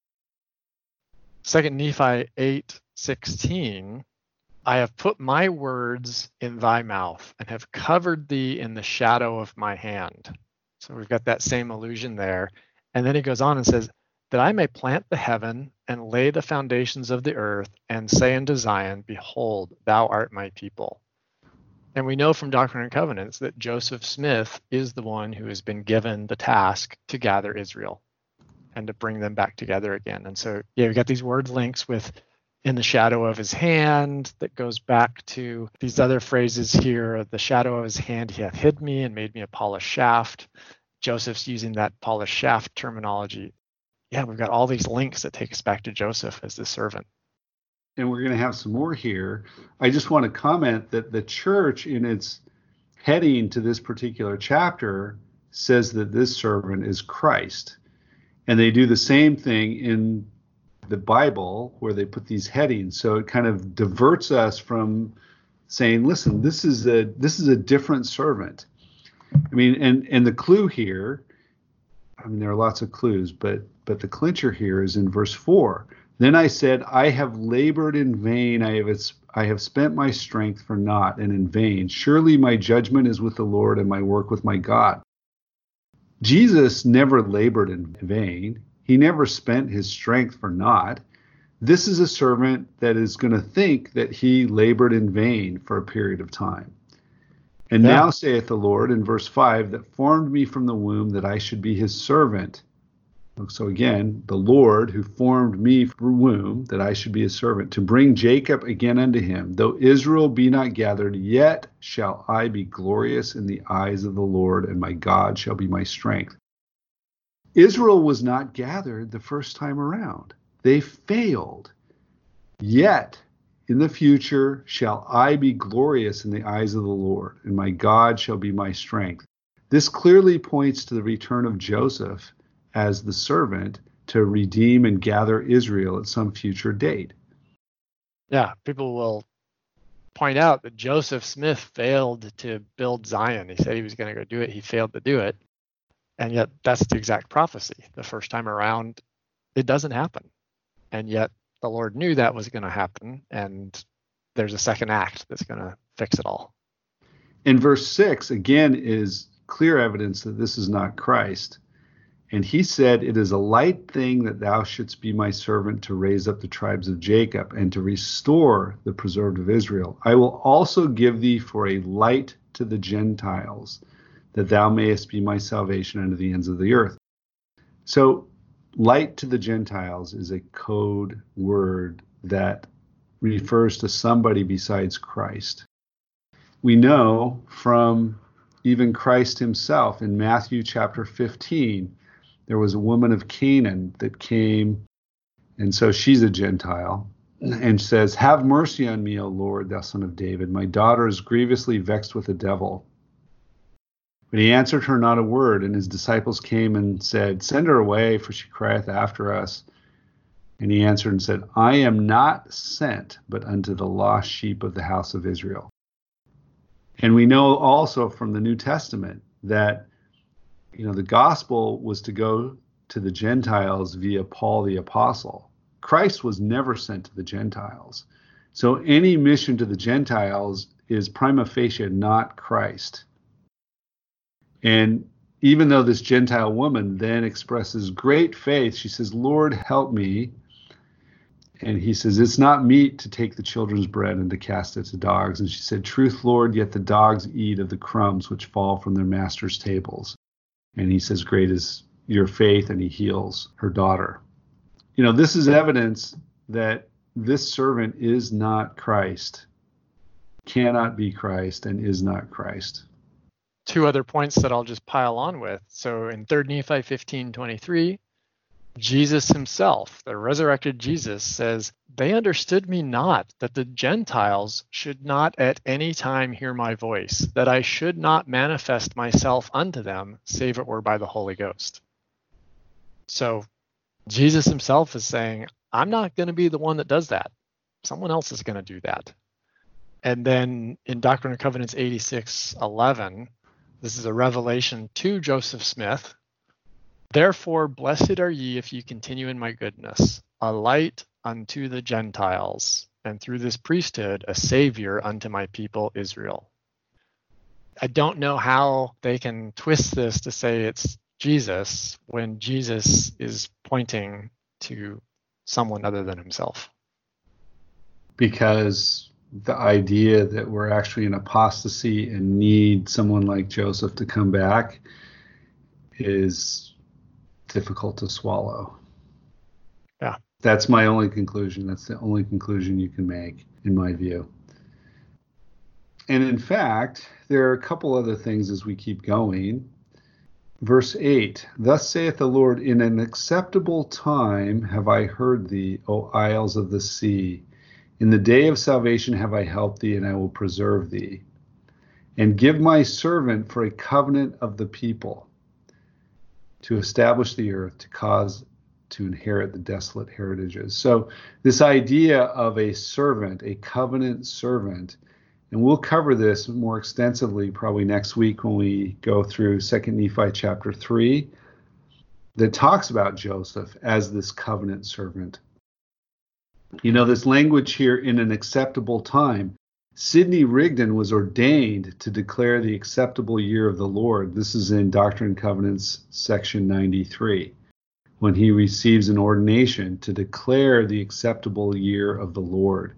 2 Nephi 8:16, I have put my words in thy mouth and have covered thee in the shadow of my hand. So we've got that same allusion there. And then he goes on and says, that I may plant the heaven and lay the foundations of the earth and say unto Zion, Behold, thou art my people. And we know from Doctrine and Covenants that Joseph Smith is the one who has been given the task to gather Israel and to bring them back together again. And so, yeah, we've got these word links with in the shadow of his hand that goes back to these other phrases here. The shadow of his hand, he hath hid me and made me a polished shaft. Joseph's using that polished shaft terminology. Yeah, we've got all these links that take us back to Joseph as the servant. And we're going to have some more here. I just want to comment that the church, in its heading to this particular chapter, says that this servant is Christ. And they do the same thing in the Bible where they put these headings. So it kind of diverts us from saying, listen, this is a different servant. I mean, and the clue here, I mean, there are lots of clues, but the clincher here is in verse 4. Then I said, I have labored in vain. I have spent my strength for naught and in vain. Surely my judgment is with the Lord and my work with my God. Jesus never labored in vain. He never spent his strength for naught. This is a servant that is going to think that he labored in vain for a period of time. And now saith the Lord in verse 5, that formed me from the womb that I should be his servant. So again, the Lord who formed me from womb, that I should be his servant, to bring Jacob again unto him. Though Israel be not gathered, yet shall I be glorious in the eyes of the Lord, and my God shall be my strength. Israel was not gathered the first time around. They failed. Yet in the future shall I be glorious in the eyes of the Lord, and my God shall be my strength. This clearly points to the return of Joseph as the servant to redeem and gather Israel at some future date. Yeah, people will point out that Joseph Smith failed to build Zion. He said he was going to go do it. He failed to do it. And yet that's the exact prophecy. The first time around, it doesn't happen. And yet the Lord knew that was going to happen. And there's a second act that's going to fix it all. In verse 6, again, is clear evidence that this is not Christ. And he said, it is a light thing that thou shouldst be my servant to raise up the tribes of Jacob and to restore the preserved of Israel. I will also give thee for a light to the Gentiles, that thou mayest be my salvation unto the ends of the earth. So light to the Gentiles is a code word that refers to somebody besides Christ. We know from even Christ himself in Matthew chapter 15, there was a woman of Canaan that came, and so she's a Gentile, and says, have mercy on me, O Lord, thou son of David. My daughter is grievously vexed with a devil. But he answered her not a word, and his disciples came and said, send her away, for she crieth after us. And he answered and said, I am not sent but unto the lost sheep of the house of Israel. And we know also from the New Testament that the gospel was to go to the Gentiles via Paul the apostle. Christ was never sent to the Gentiles. So any mission to the Gentiles is prima facie not Christ. And even though this Gentile woman then expresses great faith, she says, Lord, help me. And he says, it's not meet to take the children's bread and to cast it to dogs. And she said, truth, Lord, yet the dogs eat of the crumbs which fall from their master's tables. And he says, great is your faith, and he heals her daughter. This is evidence that this servant is not Christ, cannot be Christ, and is not Christ. Two other points that I'll just pile on with. So in 3 Nephi 15:23, Jesus himself, the resurrected Jesus, says, they understood me not, that the Gentiles should not at any time hear my voice, that I should not manifest myself unto them, save it were by the Holy Ghost. So Jesus himself is saying, I'm not going to be the one that does that. Someone else is going to do that. And then in Doctrine and Covenants 86:11, this is a revelation to Joseph Smith. Therefore, blessed are ye if ye continue in my goodness, a light unto the Gentiles, and through this priesthood a savior unto my people Israel. I don't know how they can twist this to say it's Jesus when Jesus is pointing to someone other than himself. Because the idea that we're actually in apostasy and need someone like Joseph to come back is difficult to swallow. Yeah. That's my only conclusion. That's the only conclusion you can make, in my view. And in fact, there are a couple other things as we keep going. Verse 8, thus saith the Lord, in an acceptable time have I heard thee, O isles of the sea. In the day of salvation have I helped thee, and I will preserve thee, and give my servant for a covenant of the people, to establish the earth, to cause to inherit the desolate heritages. So this idea of a servant, a covenant servant, and we'll cover this more extensively probably next week when we go through 2 Nephi chapter 3, that talks about Joseph as this covenant servant. This language here, in an acceptable time. Sidney Rigdon was ordained to declare the acceptable year of the Lord. This is in Doctrine and Covenants, section 93, when he receives an ordination to declare the acceptable year of the Lord.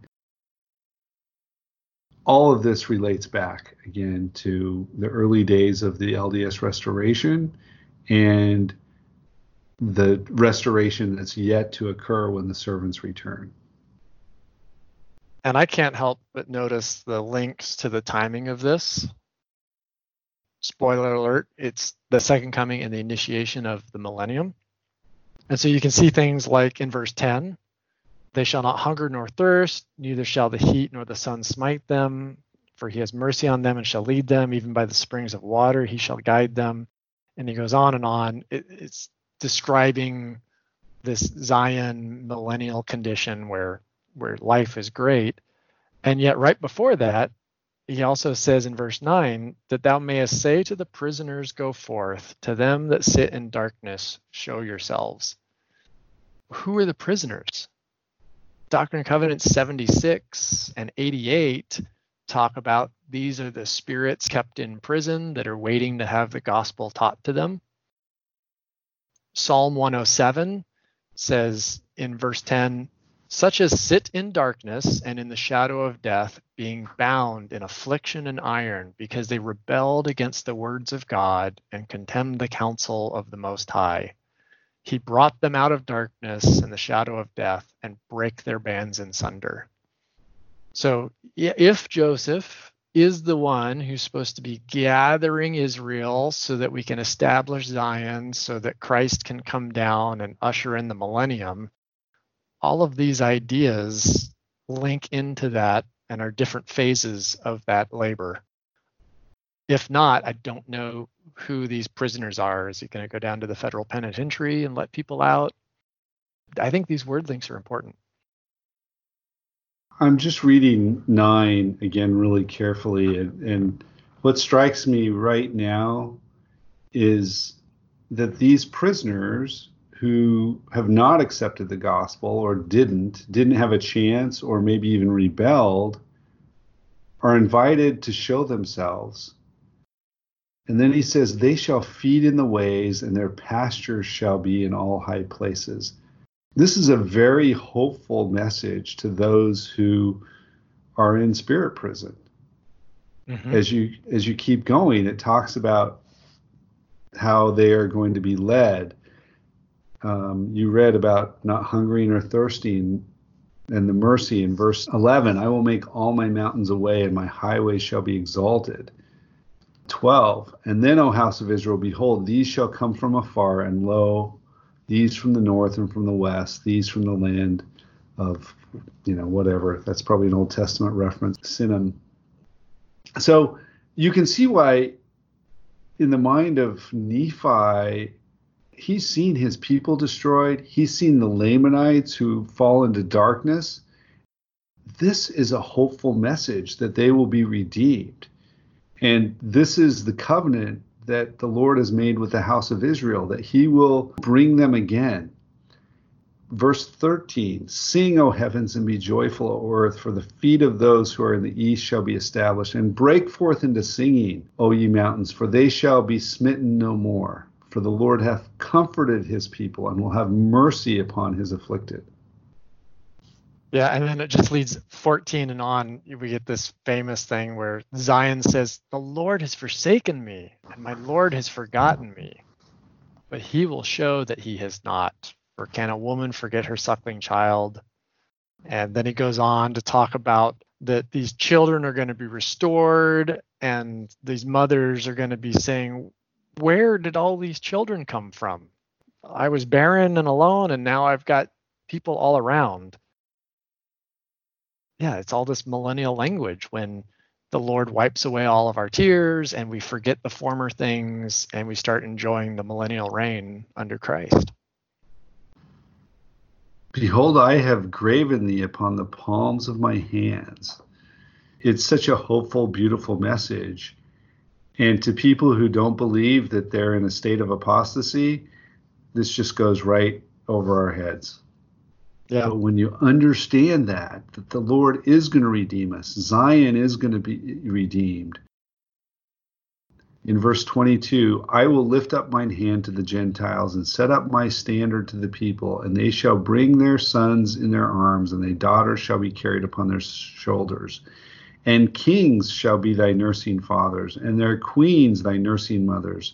All of this relates back, again, to the early days of the LDS Restoration and the restoration that's yet to occur when the servants return. And I can't help but notice the links to the timing of this. Spoiler alert, it's the second coming and the initiation of the millennium. And so you can see things like in verse 10, they shall not hunger nor thirst, neither shall the heat nor the sun smite them, for he has mercy on them and shall lead them, even by the springs of water he shall guide them. And he goes on and on. It's describing this Zion millennial condition where life is great. And yet right before that, he also says in verse 9 that thou mayest say to the prisoners, go forth, to them that sit in darkness, show yourselves. Who are the prisoners? Doctrine and Covenants 76 and 88 talk about these are the spirits kept in prison that are waiting to have the gospel taught to them. Psalm 107 says in verse 10, such as sit in darkness and in the shadow of death, being bound in affliction and iron, because they rebelled against the words of God and contemned the counsel of the Most High. He brought them out of darkness and the shadow of death and brake their bands in sunder. So if Joseph is the one who's supposed to be gathering Israel so that we can establish Zion, so that Christ can come down and usher in the millennium, all of these ideas link into that and are different phases of that labor. If not, I don't know who these prisoners are. Is he going to go down to the federal penitentiary and let people out? I think these word links are important. I'm just reading 9 again really carefully, and what strikes me right now is that these prisoners who have not accepted the gospel or didn't have a chance or maybe even rebelled are invited to show themselves. And then he says, they shall feed in the ways and their pastures shall be in all high places. This is a very hopeful message to those who are in spirit prison. Mm-hmm. As you keep going, it talks about how they are going to be led. You read about not hungering or thirsting and the mercy in verse 11. I will make all my mountains a way and my highways shall be exalted. 12. And then, O house of Israel, behold, these shall come from afar, and lo, these from the north and from the west, these from the land of, whatever. That's probably an Old Testament reference, Sinim. So you can see why in the mind of Nephi, he's seen his people destroyed. He's seen the Lamanites who fall into darkness. This is a hopeful message that they will be redeemed. And this is the covenant that the Lord has made with the house of Israel, that he will bring them again. Verse 13, sing, O heavens, and be joyful, O earth, for the feet of those who are in the east shall be established. And break forth into singing, O ye mountains, for they shall be smitten no more. For the Lord hath comforted his people and will have mercy upon his afflicted. Yeah, and then it just leads 14 and on. We get this famous thing where Zion says, the Lord has forsaken me, and my Lord has forgotten me. But he will show that he has not. For can a woman forget her suckling child? And then he goes on to talk about that these children are going to be restored, and these mothers are going to be saying, where did all these children come from? I was barren and alone, and now I've got people all around. Yeah, it's all this millennial language when the Lord wipes away all of our tears and we forget the former things and we start enjoying the millennial reign under Christ. Behold, I have graven thee upon the palms of my hands. It's such a hopeful, beautiful message. And to people who don't believe that they're in a state of apostasy, this just goes right over our heads. Yeah. But when you understand that the Lord is going to redeem us, Zion is going to be redeemed. In verse 22, I will lift up mine hand to the Gentiles and set up my standard to the people, and they shall bring their sons in their arms, and their daughters shall be carried upon their shoulders. And kings shall be thy nursing fathers, and their queens thy nursing mothers.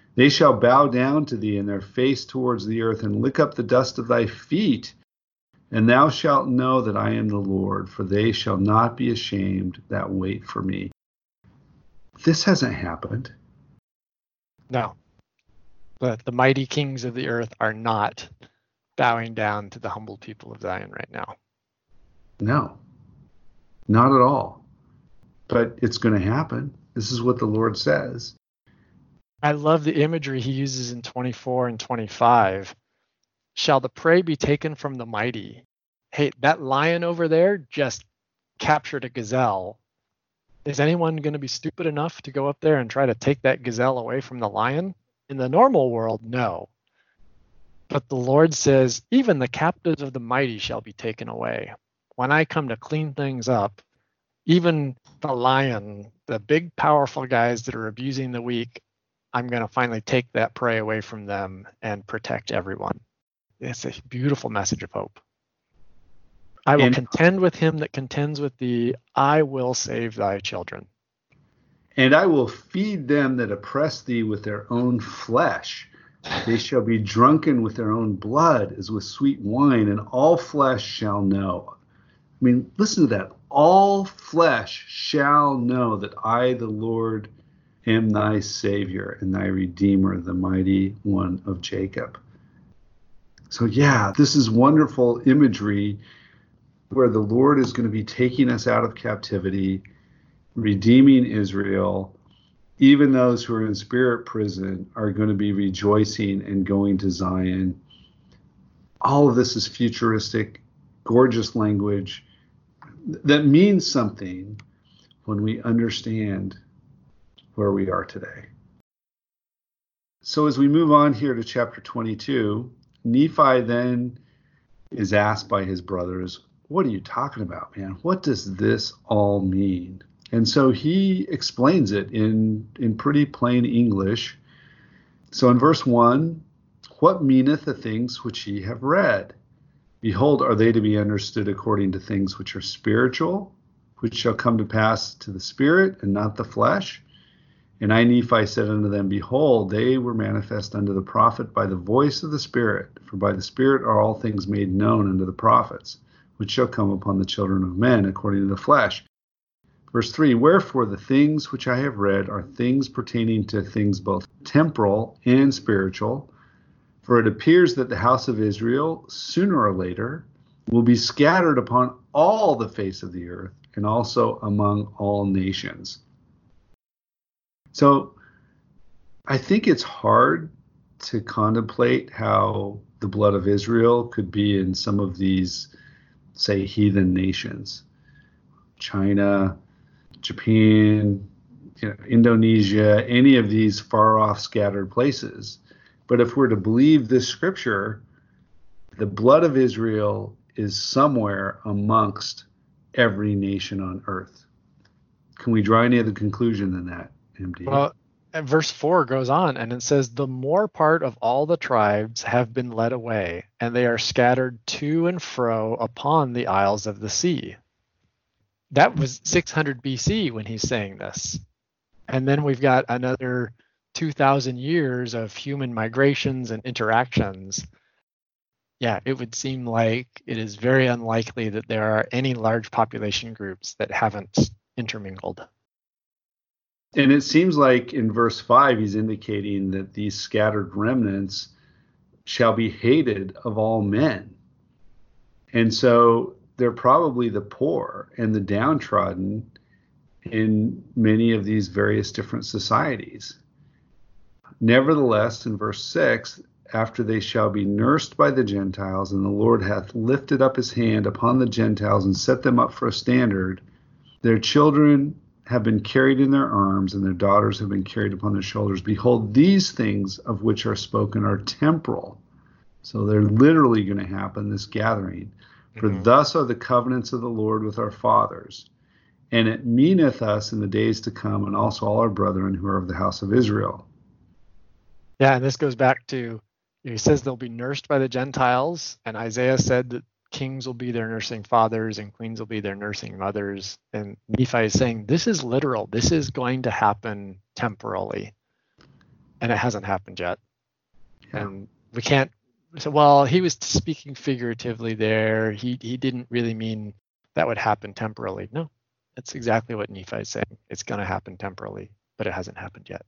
They shall bow down to thee, and their face towards the earth, and lick up the dust of thy feet. And thou shalt know that I am the Lord, for they shall not be ashamed that wait for me. This hasn't happened. No. But the mighty kings of the earth are not bowing down to the humble people of Zion right now. No, not at all. But it's going to happen. This is what the Lord says. I love the imagery he uses in 24 and 25. Shall the prey be taken from the mighty? Hey, that lion over there just captured a gazelle. Is anyone going to be stupid enough to go up there and try to take that gazelle away from the lion? In the normal world, no. But the Lord says, even the captives of the mighty shall be taken away. When I come to clean things up, even the lion, the big, powerful guys that are abusing the weak, I'm going to finally take that prey away from them and protect everyone. It's a beautiful message of hope. I will contend with him that contends with thee. I will save thy children. And I will feed them that oppress thee with their own flesh. They shall be drunken with their own blood as with sweet wine, and all flesh shall know. I mean, listen to that. All flesh shall know that I, the Lord, am thy Savior and thy Redeemer, the mighty one of Jacob. So yeah, this is wonderful imagery where the Lord is going to be taking us out of captivity, redeeming Israel. Even those who are in spirit prison are going to be rejoicing and going to Zion. All of this is futuristic, gorgeous language that means something when we understand where we are today. So as we move on here to chapter 22, Nephi then is asked by his brothers, what are you talking about, man? What does this all mean? And so he explains it in pretty plain English. So in verse 1, what meaneth the things which ye have read? Behold, are they to be understood according to things which are spiritual, which shall come to pass to the spirit and not the flesh? And I, Nephi, said unto them, behold, they were manifest unto the prophet by the voice of the Spirit. For by the Spirit are all things made known unto the prophets, which shall come upon the children of men according to the flesh. Verse 3, wherefore the things which I have read are things pertaining to things both temporal and spiritual. For it appears that the house of Israel, sooner or later, will be scattered upon all the face of the earth, and also among all nations. So I think it's hard to contemplate how the blood of Israel could be in some of these, say, heathen nations. China, Japan, Indonesia, any of these far off scattered places. But if we're to believe this scripture, the blood of Israel is somewhere amongst every nation on earth. Can we draw any other conclusion than that, MD? Well, verse 4 goes on and it says, the more part of all the tribes have been led away, and they are scattered to and fro upon the isles of the sea. That was 600 BC when he's saying this. And then we've got another 2,000 years of human migrations and interactions. Yeah, it would seem like it is very unlikely that there are any large population groups that haven't intermingled. And it seems like in verse 5, he's indicating that these scattered remnants shall be hated of all men. And so they're probably the poor and the downtrodden in many of these various different societies. Nevertheless, in verse 6, after they shall be nursed by the Gentiles, and the Lord hath lifted up his hand upon the Gentiles and set them up for a standard, their children have been carried in their arms, and their daughters have been carried upon their shoulders. Behold, these things of which are spoken are temporal. So they're literally going to happen, this gathering. For thus are the covenants of the Lord with our fathers. And it meaneth us in the days to come, and also all our brethren who are of the house of Israel. Yeah, and this goes back to, he says they'll be nursed by the Gentiles, and Isaiah said that kings will be their nursing fathers and queens will be their nursing mothers. And Nephi is saying this is literal. This is going to happen temporally. and it hasn't happened yet. Yeah. And we can't say, well, he was speaking figuratively there. He didn't really mean that would happen temporally. No, that's exactly what Nephi is saying. It's going to happen temporally, but it hasn't happened yet.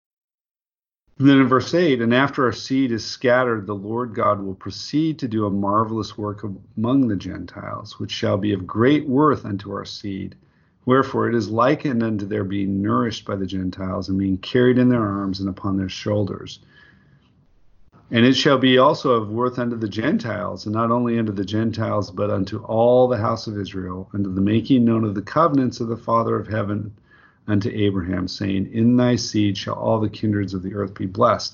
And then in verse 8, and after our seed is scattered, the Lord God will proceed to do a marvelous work among the Gentiles, which shall be of great worth unto our seed. Wherefore it is likened unto their being nourished by the Gentiles, and being carried in their arms and upon their shoulders. And it shall be also of worth unto the Gentiles, and not only unto the Gentiles, but unto all the house of Israel, unto the making known of the covenants of the Father of heaven unto Abraham, saying, in thy seed shall all the kindreds of the earth be blessed.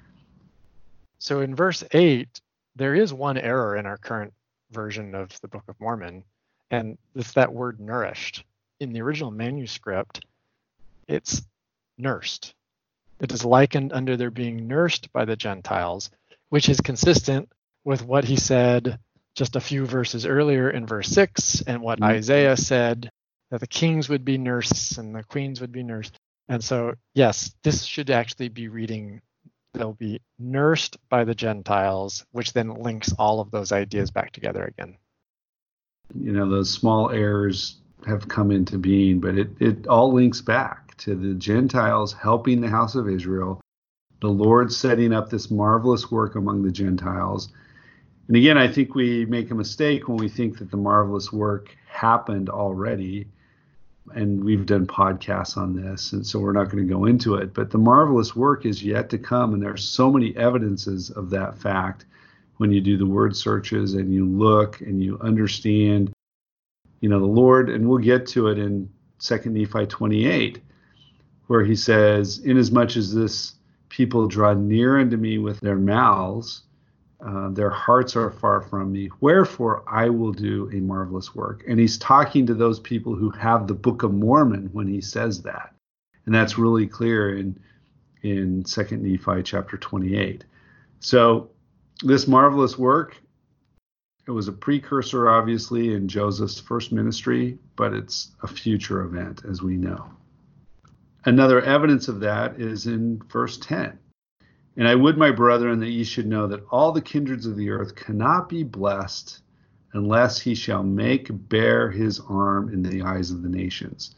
So in verse 8, there is one error in our current version of the Book of Mormon, and it's that word nourished. In the original manuscript, it's nursed. It is likened unto their being nursed by the Gentiles, which is consistent with what he said just a few verses earlier in verse 6 and what Isaiah said, that the kings would be nursed and the queens would be nursed. And so, yes, this should actually be reading, they'll be nursed by the Gentiles, which then links all of those ideas back together again. You know, those small errors have come into being, but it all links back to the Gentiles helping the house of Israel, the Lord setting up this marvelous work among the Gentiles. And again, I think we make a mistake when we think that the marvelous work happened already. And we've done podcasts on this, and so we're not going to go into it. But the marvelous work is yet to come, and there's so many evidences of that fact when you do the word searches and you look and you understand, you know, the Lord, and we'll get to it in 2 Nephi 28, where he says, inasmuch as this people draw near unto me with their mouths, their hearts are far from me. Wherefore I will do a marvelous work. And he's talking to those people who have the Book of Mormon when he says that. And that's really clear in 2 Nephi chapter 28. So this marvelous work, it was a precursor, obviously, in Joseph's first ministry, but it's a future event, as we know. Another evidence of that is in verse 10. And I would, my brethren, that ye should know that all the kindreds of the earth cannot be blessed unless he shall make bare his arm in the eyes of the nations.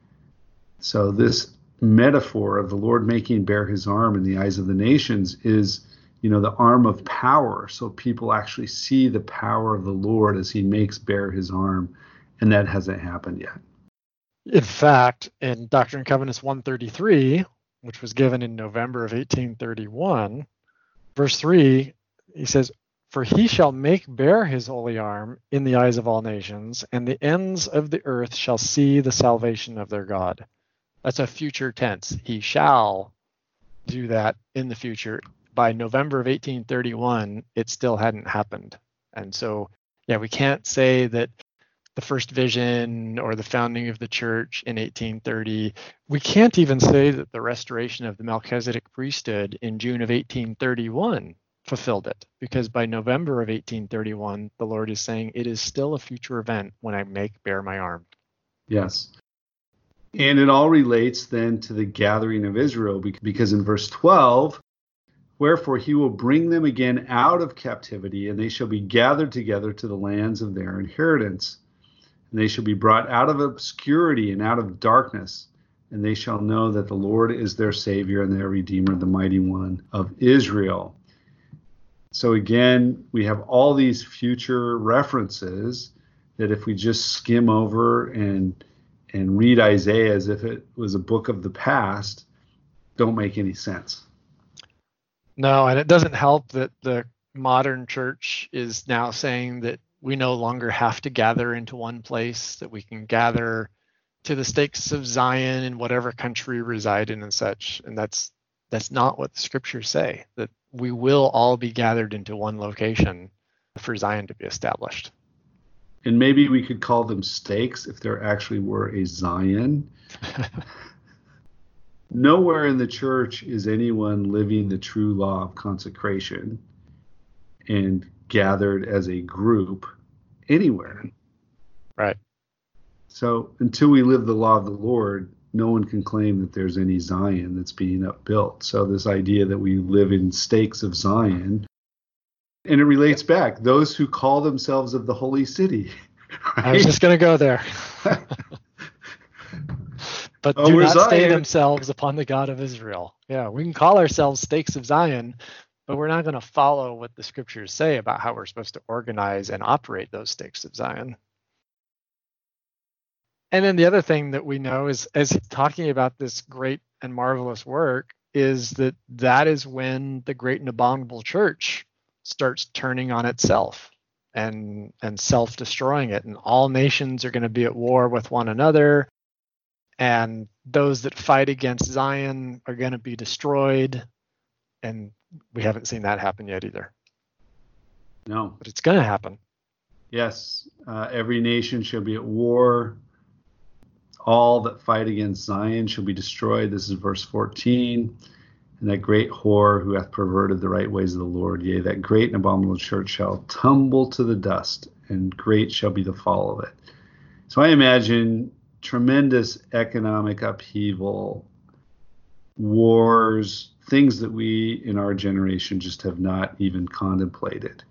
So this metaphor of the Lord making bare his arm in the eyes of the nations is, you know, the arm of power. So people actually see the power of the Lord as he makes bare his arm, and that hasn't happened yet. In fact, in Doctrine and Covenants 133, which was given in November of 1831, verse 3, he says, for he shall make bare his holy arm in the eyes of all nations, and the ends of the earth shall see the salvation of their God. That's a future tense. He shall do that in the future. By November of 1831, it still hadn't happened. And so, yeah, we can't say that the first vision or the founding of the church in 1830. We can't even say that the restoration of the Melchizedek priesthood in June of 1831 fulfilled it, because by November of 1831, the Lord is saying it is still a future event when I make bare my arm. Yes. And it all relates then to the gathering of Israel, because in verse 12, wherefore he will bring them again out of captivity, and they shall be gathered together to the lands of their inheritance. And they shall be brought out of obscurity and out of darkness, and they shall know that the Lord is their Savior and their Redeemer, the Mighty One of Israel. So again, we have all these future references that if we just skim over and read Isaiah as if it was a book of the past, don't make any sense. No, and it doesn't help that the modern church is now saying that we no longer have to gather into one place, that we can gather to the stakes of Zion in whatever country we reside in and such. And that's not what the scriptures say, that we will all be gathered into one location for Zion to be established. And maybe we could call them stakes if there actually were a Zion. Nowhere in the church is anyone living the true law of consecration and gathered as a group anywhere. Right. So until we live the law of the Lord, no one can claim that there's any Zion that's being upbuilt. So this idea that we live in stakes of Zion, and it relates back, those who call themselves of the holy city. Right? I was just going to go there. But do not stay themselves upon the God of Israel. Yeah, we can call ourselves stakes of Zion, but we're not going to follow what the scriptures say about how we're supposed to organize and operate those stakes of Zion. And then the other thing that we know is, as he's talking about this great and marvelous work, is that is when the great and abominable church starts turning on itself and self-destroying it. And all nations are going to be at war with one another. And those that fight against Zion are going to be destroyed. And we haven't seen that happen yet either. No. But it's going to happen. Yes. Every nation shall be at war. All that fight against Zion shall be destroyed. This is verse 14. And that great whore who hath perverted the right ways of the Lord, yea, that great and abominable church shall tumble to the dust, and great shall be the fall of it. So I imagine tremendous economic upheaval, wars, things that we in our generation just have not even contemplated.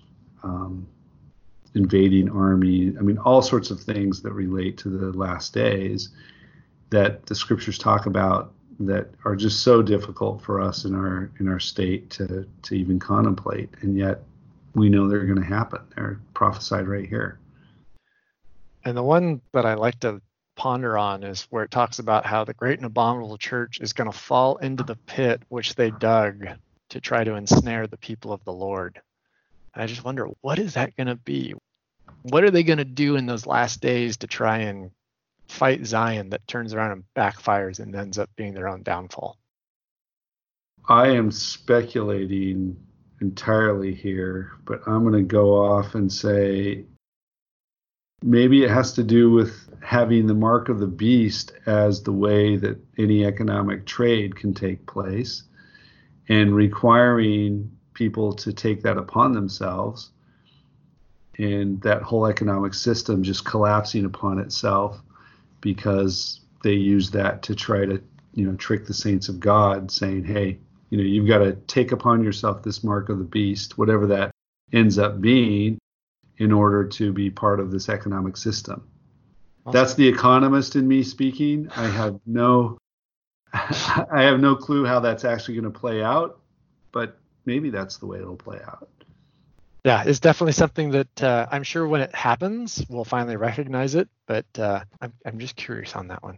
Invading army, all sorts of things that relate to the last days that the scriptures talk about that are just so difficult for us in our state to even contemplate, and yet we know they're going to happen. They're prophesied right here. And the one that I like to ponder on is where it talks about how the great and abominable church is going to fall into the pit which they dug to try to ensnare the people of the Lord. I just wonder, what is that going to be? What are they going to do in those last days to try and fight Zion that turns around and backfires and ends up being their own downfall? I am speculating entirely here, but I'm going to go off and say maybe it has to do with having the mark of the beast as the way that any economic trade can take place, and requiring people to take that upon themselves, and that whole economic system just collapsing upon itself because they use that to try to, trick the saints of God, saying, hey, you've got to take upon yourself this mark of the beast, whatever that ends up being, in order to be part of this economic system. Awesome. That's the economist in me speaking. I have no clue how that's actually going to play out, but maybe that's the way it'll play out. Yeah, it's definitely something that I'm sure when it happens, we'll finally recognize it, but I'm just curious on that one.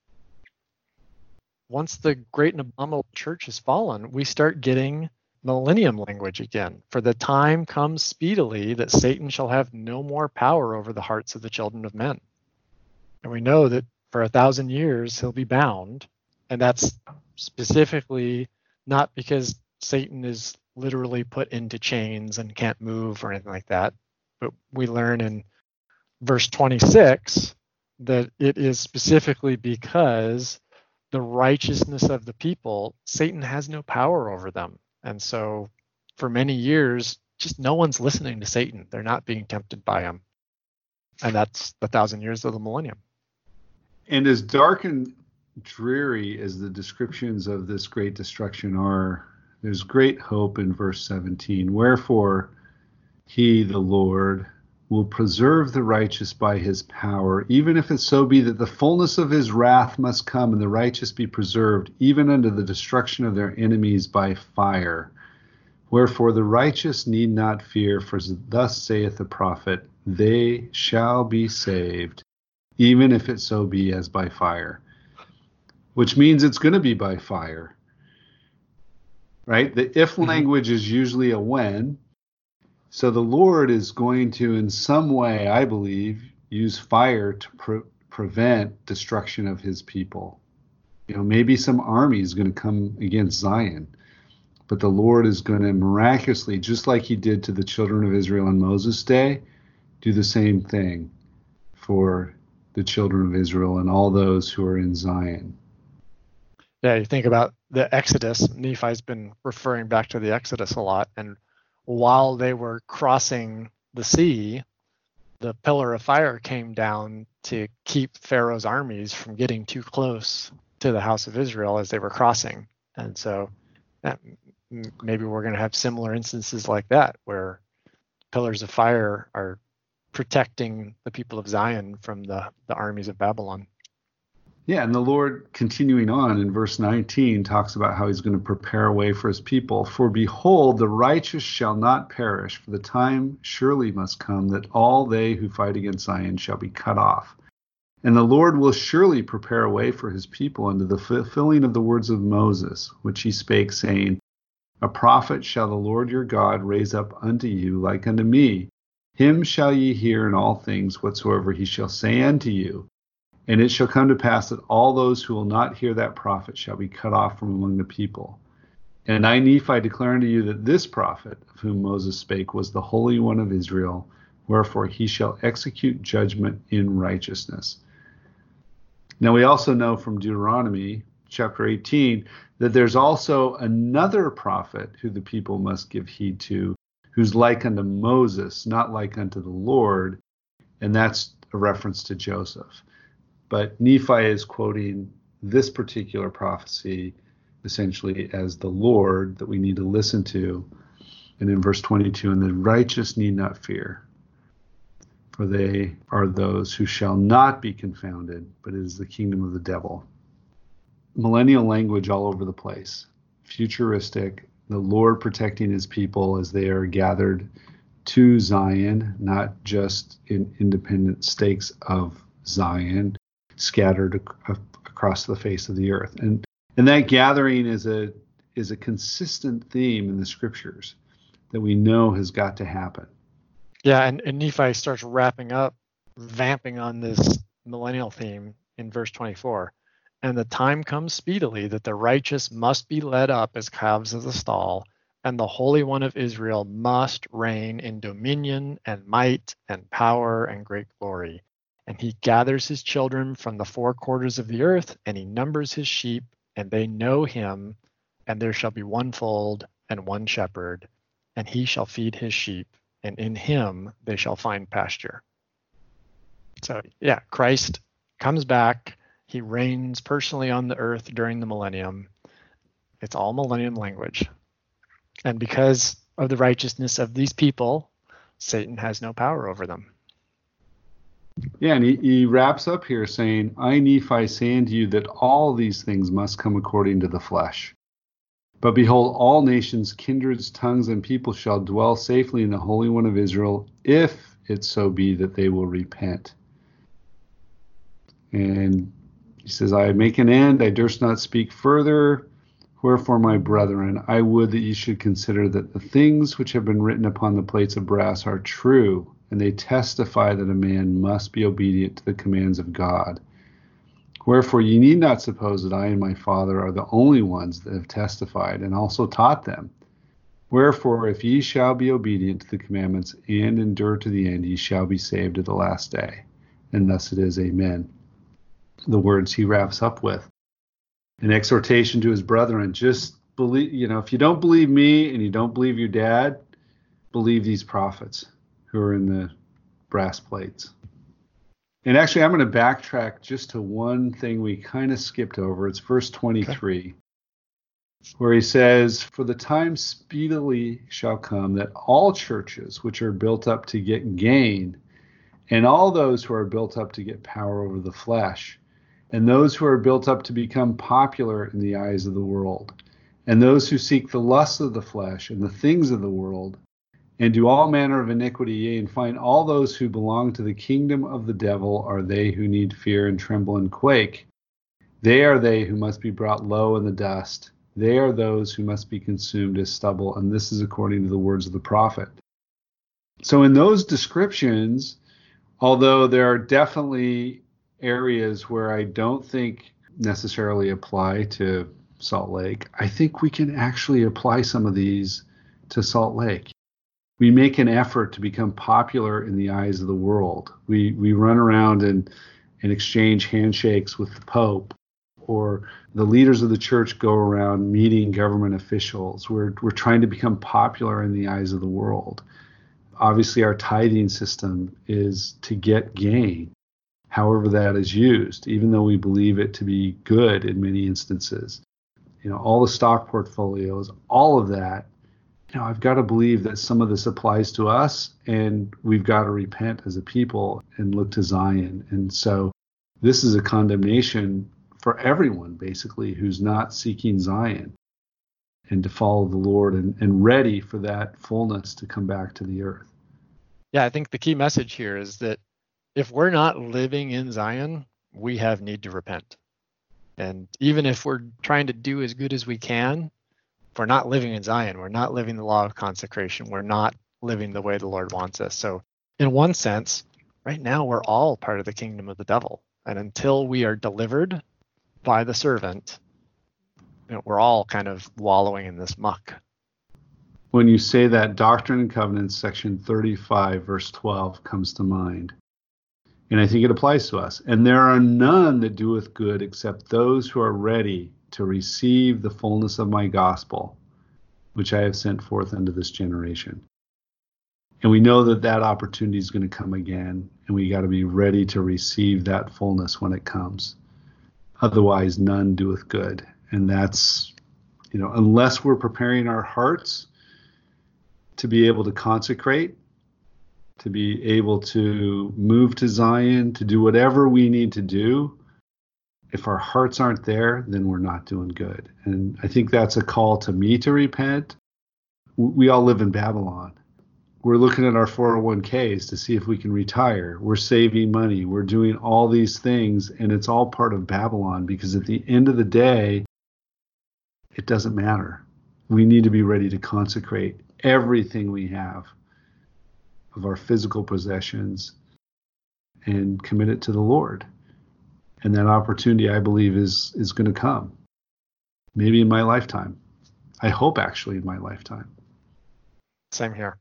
Once the great and abominable church has fallen, we start getting millennium language again. For the time comes speedily that Satan shall have no more power over the hearts of the children of men. And we know that for 1,000 years he'll be bound, and that's specifically not because Satan is literally put into chains and can't move or anything like that, but we learn in verse 26 that it is specifically because the righteousness of the people, Satan has no power over them. And so for many years, just no one's listening to Satan. They're not being tempted by him. And that's the 1,000 years of the millennium. And as dark and dreary as the descriptions of this great destruction are, there's great hope in verse 17. Wherefore he, the Lord, will preserve the righteous by his power, even if it so be that the fullness of his wrath must come, and the righteous be preserved, even unto the destruction of their enemies by fire. Wherefore the righteous need not fear, for thus saith the prophet, they shall be saved, even if it so be as by fire. Which means it's going to be by fire. Right? The if language is usually a when. So the Lord is going to, in some way, I believe, use fire to prevent destruction of his people. Maybe some army is going to come against Zion, but the Lord is going to miraculously, just like he did to the children of Israel in Moses' day, do the same thing for the children of Israel and all those who are in Zion. Yeah, you think about the Exodus. Nephi's been referring back to the Exodus a lot, and while they were crossing the sea, the pillar of fire came down to keep Pharaoh's armies from getting too close to the house of Israel as they were crossing. And so maybe we're going to have similar instances like that, where pillars of fire are protecting the people of Zion from the armies of Babylon. Yeah, and the Lord, continuing on in verse 19, talks about how he's going to prepare a way for his people. For behold, the righteous shall not perish, for the time surely must come that all they who fight against Zion shall be cut off. And the Lord will surely prepare a way for his people unto the fulfilling of the words of Moses, which he spake, saying, A prophet shall the Lord your God raise up unto you like unto me. Him shall ye hear in all things whatsoever he shall say unto you. And it shall come to pass that all those who will not hear that prophet shall be cut off from among the people. And I, Nephi, declare unto you that this prophet, of whom Moses spake, was the Holy One of Israel, wherefore he shall execute judgment in righteousness. Now we also know from Deuteronomy chapter 18 that there's also another prophet who the people must give heed to, who's like unto Moses, not like unto the Lord, and that's a reference to Joseph. But Nephi is quoting this particular prophecy essentially as the Lord that we need to listen to. And in verse 22, and the righteous need not fear, for they are those who shall not be confounded, but it is the kingdom of the devil. Millennial language all over the place, futuristic, the Lord protecting his people as they are gathered to Zion, not just in independent stakes of Zion, scattered across the face of the earth. And that gathering is a consistent theme in the scriptures that we know has got to happen. Yeah, and Nephi starts wrapping up, vamping on this millennial theme in verse 24. And the time comes speedily that the righteous must be led up as calves of the stall, and the Holy One of Israel must reign in dominion and might and power and great glory. And he gathers his children from the four quarters of the earth, and he numbers his sheep, and they know him, and there shall be one fold and one shepherd, and he shall feed his sheep, and in him they shall find pasture. So yeah, Christ comes back. He reigns personally on the earth during the millennium. It's all millennium language. And because of the righteousness of these people, Satan has no power over them. Yeah, and he wraps up here saying, I, Nephi, say unto you that all these things must come according to the flesh. But behold, all nations, kindreds, tongues, and people shall dwell safely in the Holy One of Israel, if it so be that they will repent. And he says, I make an end, I durst not speak further. Wherefore, my brethren, I would that ye should consider that the things which have been written upon the plates of brass are true, and they testify that a man must be obedient to the commands of God. Wherefore ye need not suppose that I and my Father are the only ones that have testified and also taught them. Wherefore, if ye shall be obedient to the commandments and endure to the end, ye shall be saved at the last day. And thus it is, amen. The words he wraps up with. An exhortation to his brethren, just believe, if you don't believe me and you don't believe your dad, believe these prophets who are in the brass plates. And actually, I'm going to backtrack just to one thing we kind of skipped over. It's verse 23, where he says, For the time speedily shall come that all churches which are built up to get gain, and all those who are built up to get power over the flesh, and those who are built up to become popular in the eyes of the world, and those who seek the lusts of the flesh and the things of the world, and do all manner of iniquity, yea, and find all those who belong to the kingdom of the devil are they who need fear and tremble and quake. They are they who must be brought low in the dust. They are those who must be consumed as stubble, and this is according to the words of the prophet. So in those descriptions, although there are definitely areas where I don't think necessarily apply to Salt Lake, I think we can actually apply some of these to Salt Lake. We make an effort to become popular in the eyes of the world. We run around and exchange handshakes with the Pope, or the leaders of the church go around meeting government officials. We're trying to become popular in the eyes of the world. Obviously, our tithing system is to get gain, however that is used, even though we believe it to be good in many instances. All the stock portfolios, all of that, I've got to believe that some of this applies to us, and we've got to repent as a people and look to Zion. And so this is a condemnation for everyone, basically, who's not seeking Zion and to follow the Lord and ready for that fullness to come back to the earth. Yeah, I think the key message here is that if we're not living in Zion, we have need to repent. And even if we're trying to do as good as we can, if we're not living in Zion, we're not living the law of consecration, we're not living the way the Lord wants us. So in one sense, right now we're all part of the kingdom of the devil. And until we are delivered by the servant, we're all kind of wallowing in this muck. When you say that, Doctrine and Covenants, section 35, verse 12 comes to mind. And I think it applies to us. And there are none that doeth good except those who are ready to receive the fullness of my gospel, which I have sent forth unto this generation. And we know that that opportunity is going to come again, and we got to be ready to receive that fullness when it comes. Otherwise, none doeth good. And that's, unless we're preparing our hearts to be able to consecrate, to be able to move to Zion, to do whatever we need to do, if our hearts aren't there, then we're not doing good. And I think that's a call to me to repent. We all live in Babylon. We're looking at our 401ks to see if we can retire. We're saving money. We're doing all these things, and it's all part of Babylon, because at the end of the day, it doesn't matter. We need to be ready to consecrate everything we have of our physical possessions and commit it to the Lord. And that opportunity, I believe, is going to come. Maybe in my lifetime. I hope actually in my lifetime. Same here.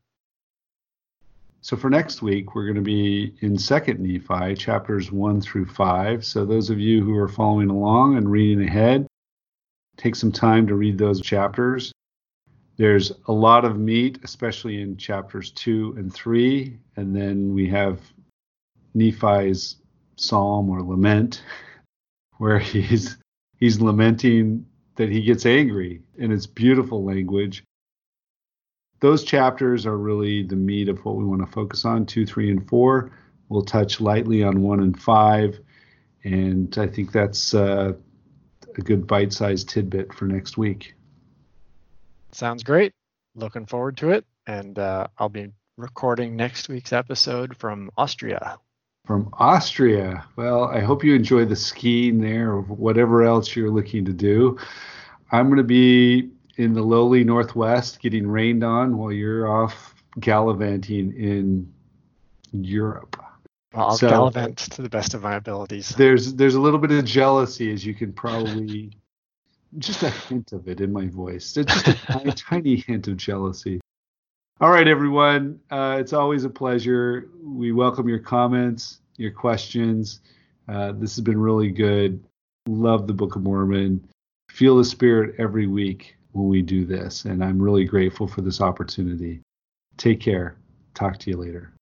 So for next week, we're going to be in 2nd Nephi, chapters 1 through 5. So those of you who are following along and reading ahead, take some time to read those chapters. There's a lot of meat, especially in chapters 2 and 3. And then we have Nephi's psalm or lament, where he's lamenting that he gets angry, and it's beautiful language. Those chapters are really the meat of what we want to focus on. 2, 3, and 4. We'll touch lightly on 1 and 5, and I think that's a good bite-sized tidbit for next week. Sounds great. Looking forward to it, and I'll be recording next week's episode from Austria. From Austria. Well, I hope you enjoy the skiing there or whatever else you're looking to do. I'm going to be in the lowly Northwest getting rained on while you're off gallivanting in Europe. Well, I'll gallivant to the best of my abilities. There's a little bit of jealousy, as you can probably, just a hint of it in my voice. Just a tiny hint of jealousy. All right, everyone. It's always a pleasure. We welcome your comments, your questions. This has been really good. Love the Book of Mormon. Feel the Spirit every week when we do this, and I'm really grateful for this opportunity. Take care. Talk to you later.